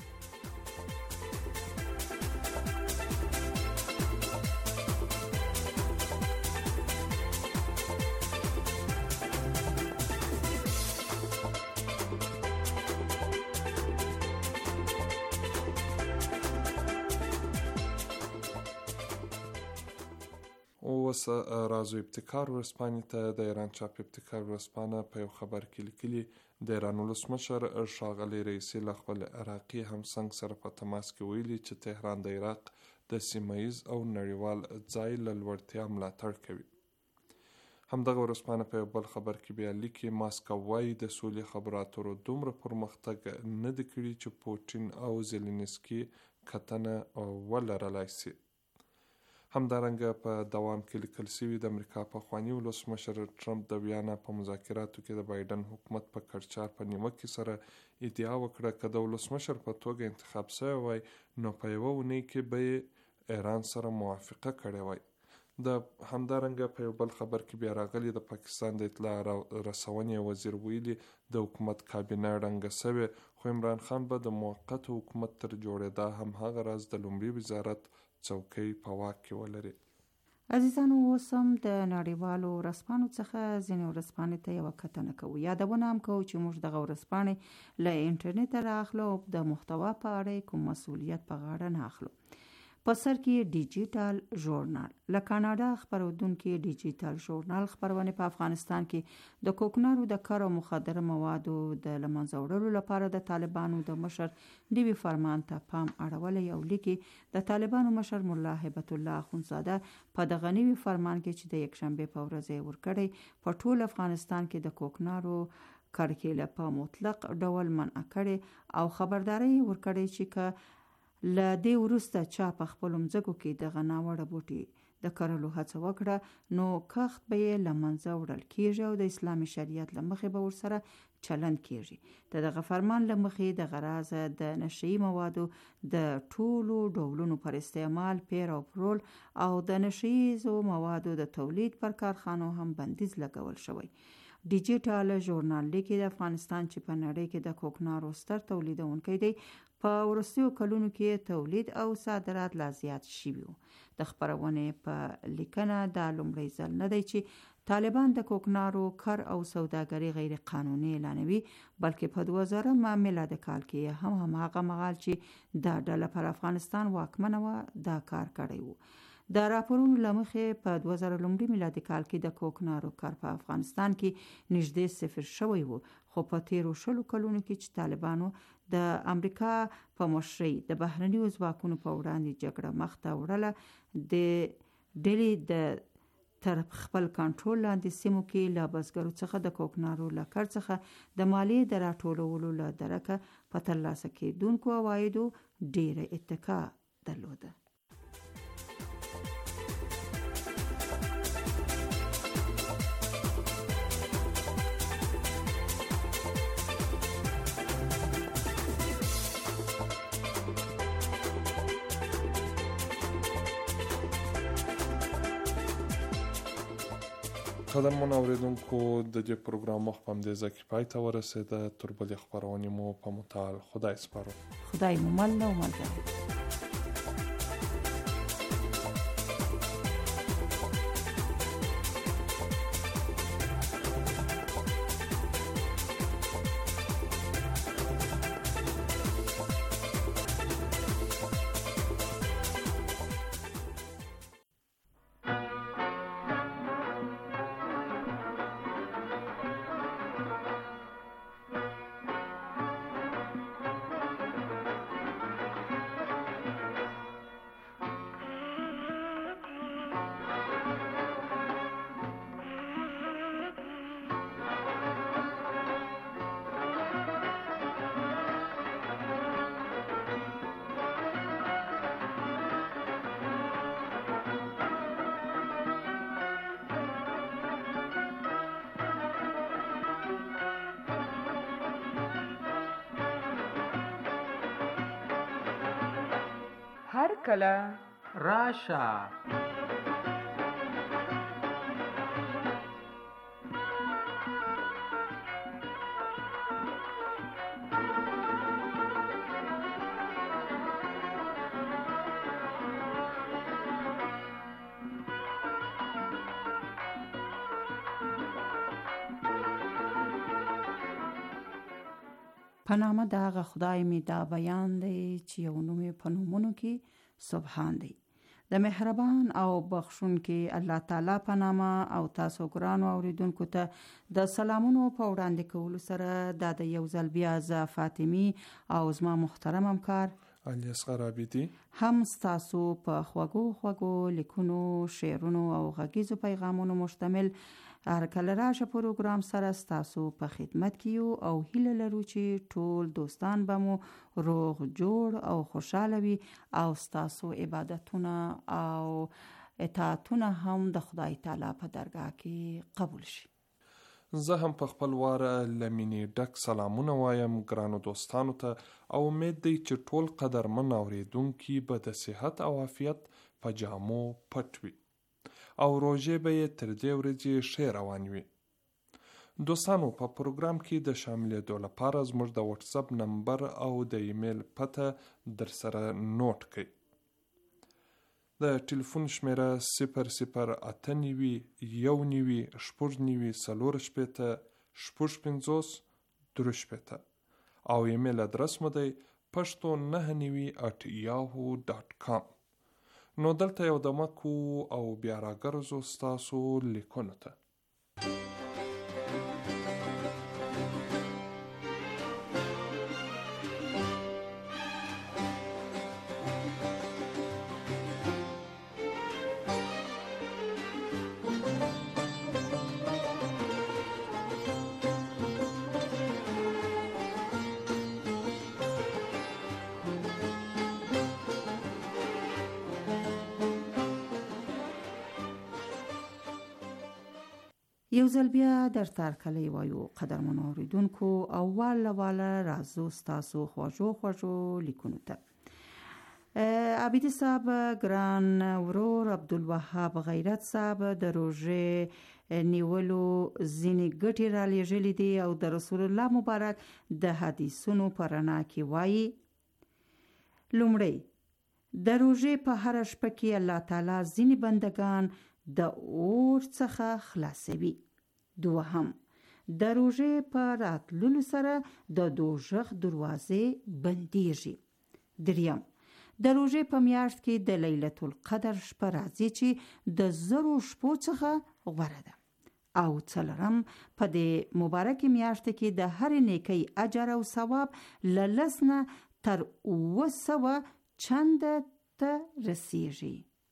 اوس رازو ابتکار ورځپاڼې ته د ایران چاپ ابتکار ورځپاڼه په یو خبر کې لیکلي د ایران ولسمشر ښاغلي رئیسي له خپل عراقي همسنګ سره په تماس کې ویلي چې تهران د عراق د سیمهییز او نړیوال ځای له لوړتیا ملاتړ کوي. همدغه ورځپاڼه په یو بل خبر کې بیا لیکي ماسکو وایي د سولې خبرو اترو دومره پرمختګ نه دی کړی چې پوټین او زیلینسکي کتنه ولرلای شي. همدارنګه په دوام کې لیکل شوي د امریکا پخواني ولسمشر ټرمپ د ویانا په مذاکراتو کې د بایدن حکومت په کړچار په نیوکې سره ادعا وکړه که د ولسمشر په توګه انتخاب شوی وای نو په یوه اونۍ کې به ایران سره موافقه کړې وای. د همدارنګه په یو بل خبر کې بیا راغلی د پاکستان د اطلاع رسونې وزیر ویلي د حکومت کابینه ړنګه شوې خو عمران خان به د موقت حکومت تر جوړېدا هم هغه راز د لومړي وزارت څوکۍ په واک کې ولري. عزیزانو اوس هم د نړیوالو ورځپاڼو څخه ځینې ورځپاڼې ته یوه کتنه کوو. یادونه هم کوو چې موږ دغه ورځپاڼې له انټرنیټه رااخلو او د محتوا په اړه کوم مسؤلیت په غاړه نه اخلو. په سر کې ډیجیټل ژورنال له کاناډا خپرودونکي ډیجیټل ژورنال خپرونې په افغانستان کې د کوکنارو د کار او مخدره موادو د له منځه وړلو لپاره د طالبانو د مشر نوي فرمان ته پام اړولی او لیکي د طالبانو مشر ملا هیبت الله اخوندزاده په دغه نوي فرمان کې چې د یکشنبې په ورځ یې ورکړی په ټول افغانستان کې د کوکنارو کرکیله په مطلق ډول منع کړي او خبرداری ورکړي چې که له دې وروسته چا په خپلو مځکو کې دغه ناوړه بوټي د کرلو هڅه وکړه نو کښت به یې له منځه وړل کیږي او د اسلامي شریعت له مخې به ورسره چلند کیږي. د دغه فرمان له مخې د غراض د نشهیي موادو د ټولو ډولونو پر استعمال، پیر او پرول او د نشهییزو موادو د تولید پر کارخانو هم بندیز لګول شوی. ډیجیټل ژورنال لیکي د افغانستان چې په نړۍ کې د کوکنارو ستر تولیدونکی دی په وروستیو کلونو کې تولید او صادرات لا زیات شوي وو. د خپرونې په لیکنه دا لومړی ځل نه دی چې طالبان د کوکنارو کار او سوداګري غیر قانوني اعلانوي، بلکې په 2000 میلادي کال کې هم هماغه مهال چې دا ډله پر افغانستان واکمنه وه دا کار کړی وو. د راپورونو له مخې په 2001 میلادي کال کې د کوکنارو کار په افغانستان کې نږدې صفر شوی وو، خو په تیرو 20 کلونو کې چې طالبانو د امریکا په مشرۍ د بهرنیو ځواکونو په وړاندې جګړه مخته وړله، د ډلې د تر خپل کنټرول لاندې سیمو کې له بزګرو څخه د کوکنارو له کار څخه د مالیې د راټولولو له درکه په ترلاسه کېدونکو عوایدو ډیره اتکا درلوده. قدرمن اوریدونکو د دې پروګرام مخ په همدې ځای کې پای ته ورسېده. تر بلې خپرونې مو په متعال خدای سپارو. خدای مو مل او ملګری. هر کله راشه. په نامه د هغه خدای می دا بیان دی چې یو نوم په نومونو کې سبحان دی. د مهربان او بخښونکي الله تعالی په نامه او تاسو ګرانو اوریدونکو ته د سلامونو په وړاندې کولو سره د یو ځل بیا ز فاطمی او زما محترم همکار علي اصغر عابدي هم تاسو په خوږو لیکونو، شعرونو او غږیزو پیغامونو مشتمل هر کله راشه پروګرام سره تاسو په خدمت کې یو او هیله لرو چې ټول دوستان به مو روغ جوړ او خوشاله وي او تاسو عبادتونه او اطاعتونه هم د خدای تعالی په درگاه کې قبول شي. زه هم په خپل واره لمینې ډک سلامونه وایم ګرانو دوستانو ته او امید دی چې ټول قدرمن اوریدونکي به د صحت او عافیت په جامو پټ وي او روژې به یې تر دې ورځې ښې روان وي. دوستانو په پروګرام کې د شاملېدو لپاره زموږ د واتساپ نمبر او د ایمیل پته در سره نوٹ کړئ. د ټلیفون شمیره 008919456 او ایمیل ادرس مو دی pashto990@yahoo.com. نو دلته یو دمه کو او بیا راګرځو ستاسو لیکونو ته. یو ځل بیا در ترکلی وایو قدرمنو اوریدونکو واله راځو ستاسو خوږو لیکونو ته. عبیدي صاحب ګران ورور عبدالوهاب غیرت صاحب د روژې نیولو ځینې ګټې را لیږلي دي او د رسول الله مبارک د حدیثونو په رڼا کې وایي: لومړی، د روژې په هر شپه کې الله تعالی ځینې بندگان د اور څخه خلاصوي. دوهم، د روژې په راتللو سره د دوزخ دروازې بندیږي. دریم، د روژې په میاشت کې د لیلة القدر شپه راځي چې د 1000 شپو څخه غوره ده. او څلورم، په دې مبارکې میاشت کې د هر نیکی اجر او ثواب له 10 نه تر 200 چنده ته رسیږي.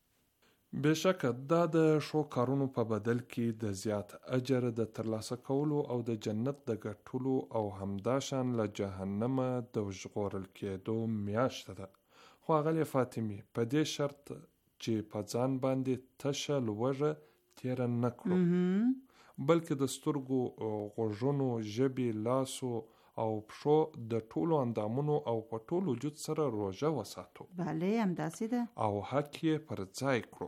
بشکه دا د شو کارونو په بدل کې د زیات اجر د ترلاسه کولو او د جنت د ګټلو او همداشان له جهنم د ژغورل کېدو میاشت ده. خو اغلې فاطمه په دې شرط چې په ځان باندې تشه لوږه تیر نه کړو، بلکې د سترګو، غوږونو، ژبې، لاسو او پښو د ټولو اندامونو او په ټول وجود سره روژه وساتو. بله همداسې ده. او حق یې پر ځای کړو.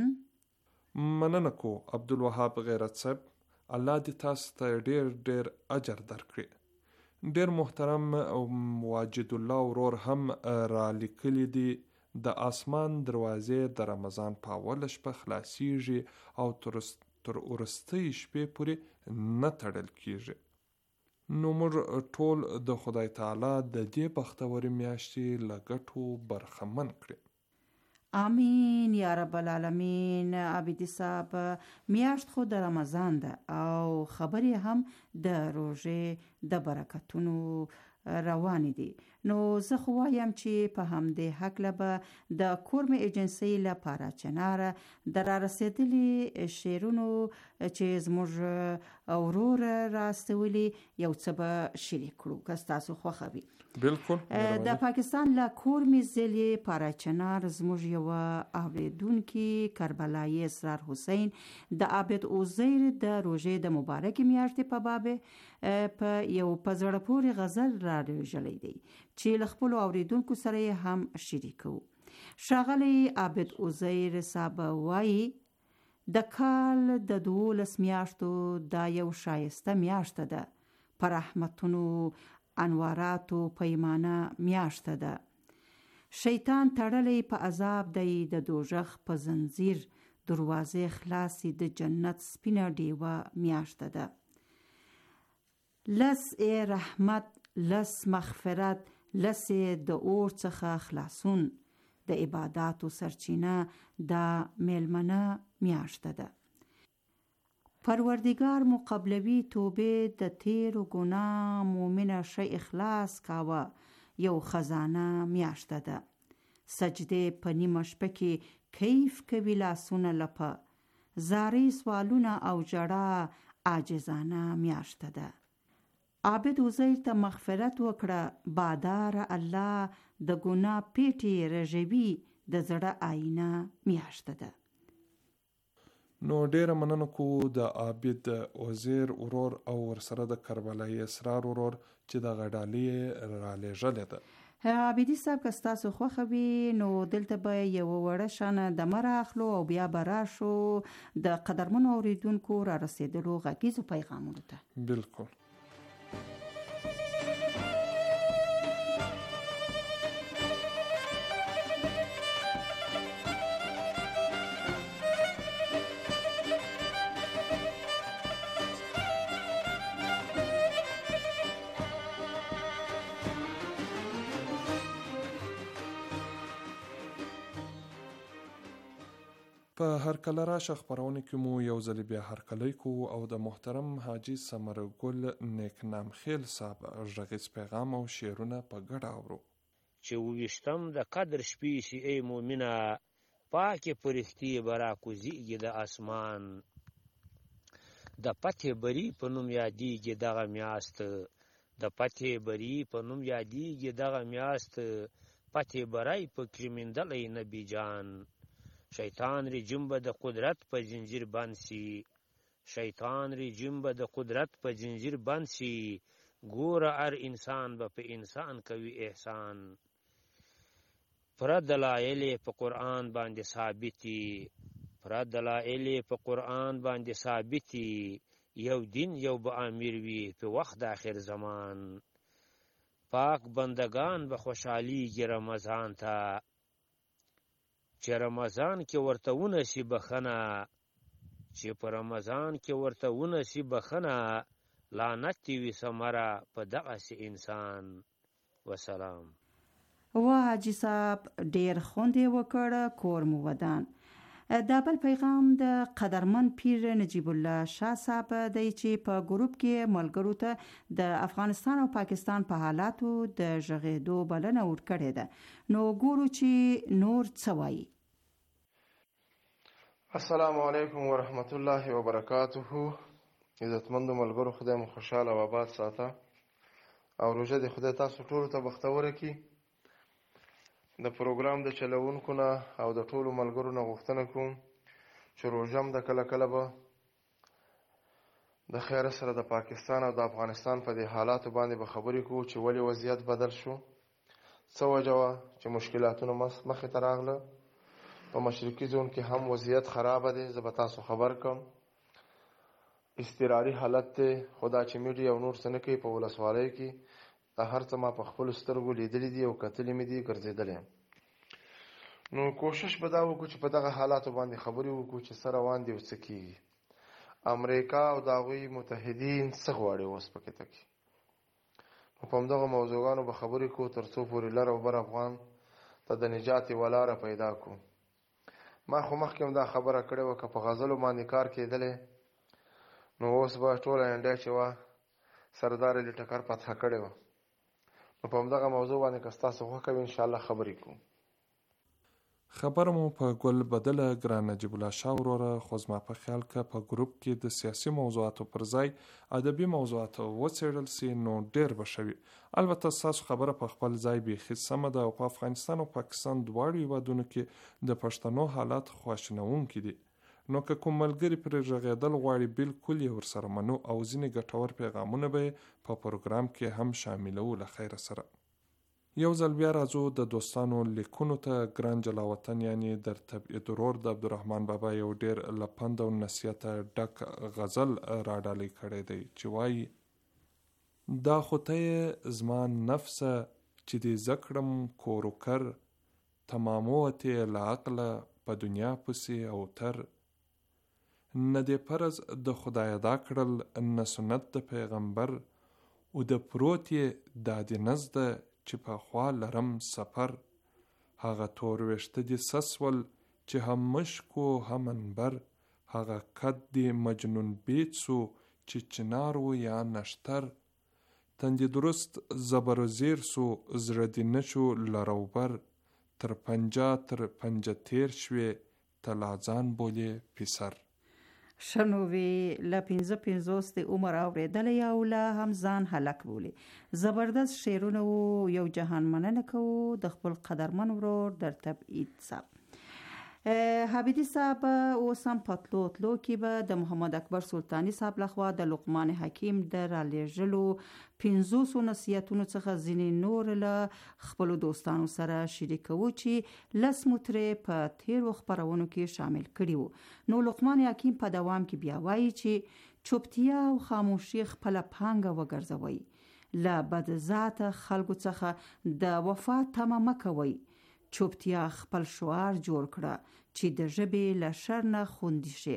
مننه کو عبدالوهاب غیرت صاحب، الله دې تاسو ته ډیر ډیر اجر درکړي. ډیر محترم واجد الله ورور هم را لیکلی دي: د آسمان دروازې د رمضان په اوله شپه خلاصیږي او تر وروستۍ شپې پورې نه تړل کیږي. نو موږ ټول د خدای تعالی د دې بختوري میاشتې له ګټو برخمن کړي. آمین یا رب العالمین. عبیدي صاحب، میاشت خو د رمضان ده او خبرې هم د روژې د برکتونو روانې دي. نو زه خو وایم چې په همدې هکله به د کورم ایجنسۍ لپاره چناره د را رسېدلي شعرونو چې زموږ ورور راستولي یو څه به شریک کړو که ستاسو خوښه وي. بالکل. د پاکستان له کورمې ضلع پاراچنار زموږ یوه اورېدونکي کربلایي اسرار حسین د عابد عزیر د روژې د مبارکې میاشتې په باب په یو په زړه پورې غزل را لیږلی دی چې له خپلو اوریدونکو سره یې هم شریکو. ښاغلی عابد عزیر صاحب وایي: د کال د 12 میاشتو دا یو شایسته میاشته ده، پر رحمتونو انواراتو پیمانه میاشته ده. شیطان تړلی په عذاب دی، د دوزخ په زنځیر دروازې خلاصي د جنت سپینه ډیوه میاشته ده. لس ای رحمت، لس مغفرت، لس د اور څخه خلاصون، د عباداتو سرچینه دا میلمنه میاشته ده. پروردگار مو قبلوي توبې د تیر و ګناه مومنه شي اخلاص کاوه، یو خزانه میاشته ده. سجده په نیمه شپه کې کیف کوي لاسونه لپه، زاری سوالونه او جړه عاجزانه میاشته ده. عابد عزیر ته مغفرت وکړه، بادار الله د ګناه پیټي رژوي، د زړه آینه میاشته ده. نو ډیره مننه کو د عابد عزیر ورور او ورسره د کربلای اسرار ورور چې د غډالي را لېږلې ده. عابدي صاحب که ستاسو خوښه وي نو دلته به یو وړه شانه دمه راخلو او بیا به راشو د قدرمنو اوریدونکو را رسېدلو غږیزو پیغامونو ته. بالکل. په هرکله راشه خپرونه کې مو یو ځل بیا هرکلی کوو او د محترم حاجي ثمر ګل نیکنام خیل صاحب غږیز پیغام او شعرونه په ګډه اورو. چې وویشتم د قدر شپې شي ای مومنه، پاکې فرښتې به راکوزیږي د اسمان. د فتح بري په نوم یادیږي دغه میاشت، د فتح بري په نوم یادیږي دغه میاشت، فتح بري پکې میندلی نبي جان. شیطان رجیم به د قدرت په زنجیر بند سي، شیطان رجیم به د قدرت په زنجیر بند سي، ګوره هر انسان به په انسان کوي احسان. پره دلایل په قرآن باندې ثابتي، پره دلایل په قرآن باندې ثابتي، یو دین یو به امیر وي په وخت د آخر زمان. پاک بندگان به خوشحالیږي رمضان ته، چې رمضان کې ورته ونسي بخنه، چې په رمضان کې ورته ونسي بخنه، لعنت دې وي ثمره په دغسې انسان. وسلام. حاجي صاحب ډېر خوند یې وکړ، کور مو ودان. دا بل پیغام د قدرمن پیر نجیب الله شاه صاحب دی چې په ګروپ کې ملګرو ته د افغانستان او پاکستان په حالاتو د غږېدو بلنه ورکړې ده. نو ګورو چې نور څه وایي. السلام علیکم ورحمت الله وبرکاته. عزتمندو ملګرو، خدای مو خوشحاله او آباد ساته او روژه د خدای تاسو ټولو ته بختوره کړي. د پروګرام د چلوونکو نه او د ټولو ملګرو نه غوښتنه کوم چې روژه م د کله کله به د خیره سره د پاکستان او د افغانستان په دې حالاتو باندې به خبرې کوو چې ولې وضعیت بدل شو، څه وجه وه چې مشکلاتونه مخې ته راغله. په مشرقي زون کې هم وضعیت خرابه دی، زه به تاسو خبر کړم. اضطراري حالت دی، خو دا چې میډیا او نور څه نه کوي په ولسوالیو کې، دا هر څه ما په خپلو سترګو لیدلي دي او کتلي مې دي، ګرځېدلی یم. نو کوشش به دا وکړو چې په دغه حالاتو باندې خبرې وکړو چې څه روان دي او څه کېږي. امریکا او د هغوی متحدین څه غواړي اوس په کې تکي. نو په همدغه موضوعګانو به خبرې کوو تر څو پورې لر او بر افغان ته د نجات یوه لاره پیدا کړو. ما خو مخکې هم دا خبره کړې وه که په غزلو باندې کار کېدلی نو اوس به ټوله انډیا چې وه سردار علي ټکر فتح کړې وه. نو په همدغه موضوع باندې که ستاسو خوښه وي انشاءالله خبرې کوو. خبره مو په ګل بدله ګران نجیب الله شاه وروره، خو زما په خیال که په ګروپ کې د سیاسي موضوعاتو پر ځای ادبي موضوعات وڅېړل سي نو ډېر به ښه وي. البته ستاسو خبره په خپل ځای بیخي سمه ده او په افغانستان او پاکستان دواړو هېوادونو کې د پښتنو حالات خواشینونکي دي. نو که کوم ملګري پرې غږېدل غواړي بالکل یې ورسره منو او ځینې ګټور پیغامونه به یې په پروګرام کې هم شاملوو له خیره سره. یو ځل بیا راځو د دوستانو لیکونو ته. ګران جلاوطن یعنی در تبعید ورور د عبدالرحمن بابا یو ډیر لپند او نصیحته ډک غزل راډالۍ کړی دی چې وایي: دا خو ته زما نفسه چې دې زکړم کوروکر، تماموتې له عقله په دنیا پسې او تر، نه دې پرز د خدای ادا کړل نه سنت د پیغمبر، او د پروت یې دا دې نزده چې په خوا لرم سفر، هغه تور ویشته دي سسول چې هم مشک و هم انبر، هغه کد دی مجنون بیت سو چې چنار و یا نشتر، تندی درست زبر و زیر سو زړه دی نشو لروبر، تر پنجه تیر شوی تلازان بولی پیسر. شنووی له 55 د عمر اورېدلی او له هم ځان هلک بولي. زبردست شعرونه و. یو جهان مننه کوو د خپل قدرمن ورور در تبعید صاحب. حبیدی صاحب اوس هم په تلو کې به د محمد اکبر سلطانی صاحب لخوا د لقمان حکیم د رالیږلو 500 نصیحتونو څخه ځینې نور له خپلو دوستانو سره شریکوو چې لس مو ترې په تیرو خپرونو کې شامل کړي وو. نو لقمان حکیم په دوام کې بیا وایي چې چوپتیا او خاموشي خپله پانګه وګرځوئ، له بدذاته خلکو څخه د وفا تمه مه کوئ، چوپتیا خپل شعار جوړ کړه چې د ژبې له شر نه خوندي شي.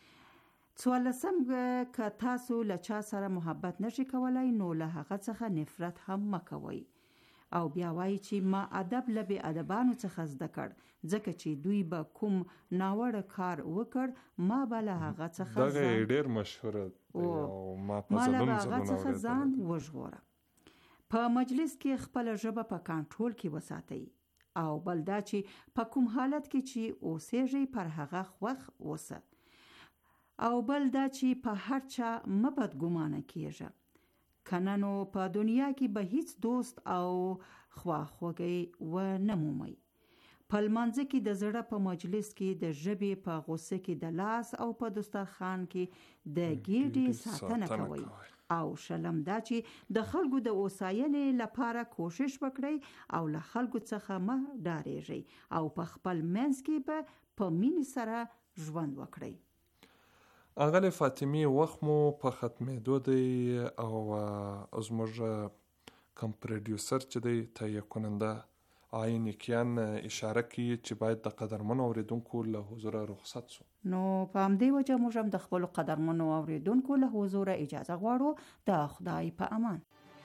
14 که تاسو له چا سره محبت نشئ کولای نو له هغه څخه نفرت هم مه کوئ. او بیا وایي چې ما ادب له بې ادبانو څخه زده کړ ځکه چې دوی به کوم ناوړه کار وکړ ما به له هغه څخه دغه ډېر مشهوره او ما په ځلونو څخه ځان وژغوره. په مجلس کې خپل ژبه په کنټرول کې وساتئ او بل دا چې په کوم حالت کې چې اوسېږئ پر هغه خوښ اوسه او بل دا چې په هر چا مه بدګمانه کیږه کنه نو په دنیا کې به هیڅ دوست او خواخوږی ونه مومئ. په لمانځه کې د زړه په مجلس کې د ژبې په غوسه کې د لاس او په دسترخوان کې د ګیډې ساتنه کوئ او شلم دا چې د خلکو د اوساینې لپاره کوشش وکړئ او له خلکو څخه مه ډارېږئ او په خپل منځ کې به په مینې سره ژوند وکړئ. اغلی فاطمی وخت مو په ختمېدو دی او زموږ کم پروډیوسر چې دی تهیه کننده آیین کیان اشاره کوي چې باید د قدرمنو اوریدونکو له حضوره رخصت سو. نو په همدې وجه موږ هم د خپلو قدرمنو اوریدونکو له حضوره اجازه غواړو. د خدای په امان.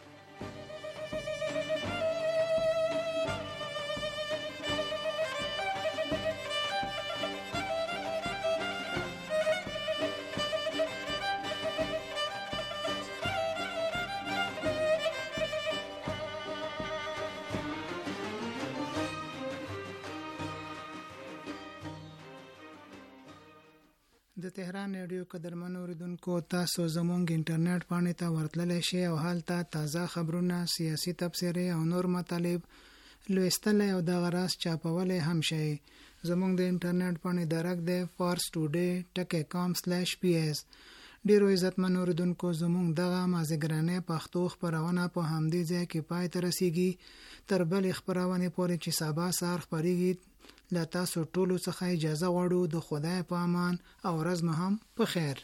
د تهران رادیو قدرمنو اوریدونکو تاسو زموږ انټرنیټ باندې ته ورتللی شئ او هلته تازه خبرونه، سیاسي تبصرې او نور مطالب لوستلی او دغه راز چاپولی هم شئ. زموږ د انټرنیټ باندې درک دی farstoday.com/ps. ډیرو عزتمن اوریدونکو زموږ دغه مازیګرنۍ پښتو خپرونه په همدې ځای کې پای ته رسیږي. تر بلې خپرونې پورې چې سبا سهار خپریږي له تاسو ټولو څخه اجازه غواړو. د خدای په امان او ورځ مو هم په خیر.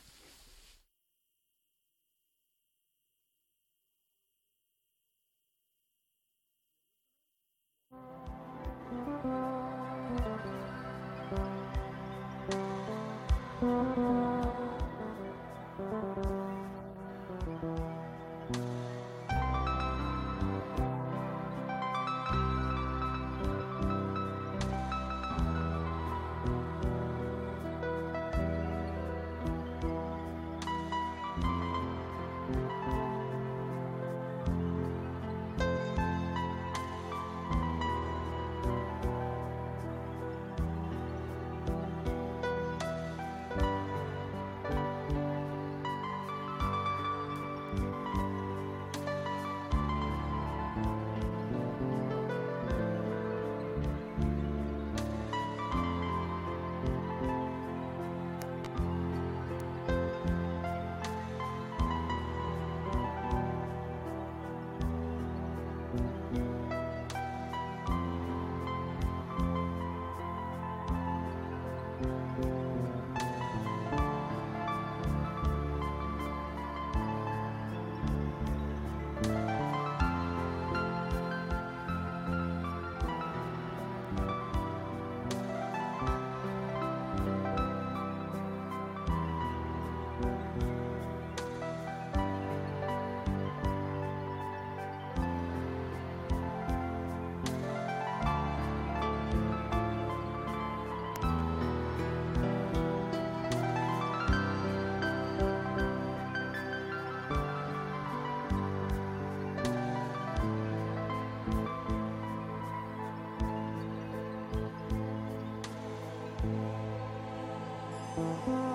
Thank you.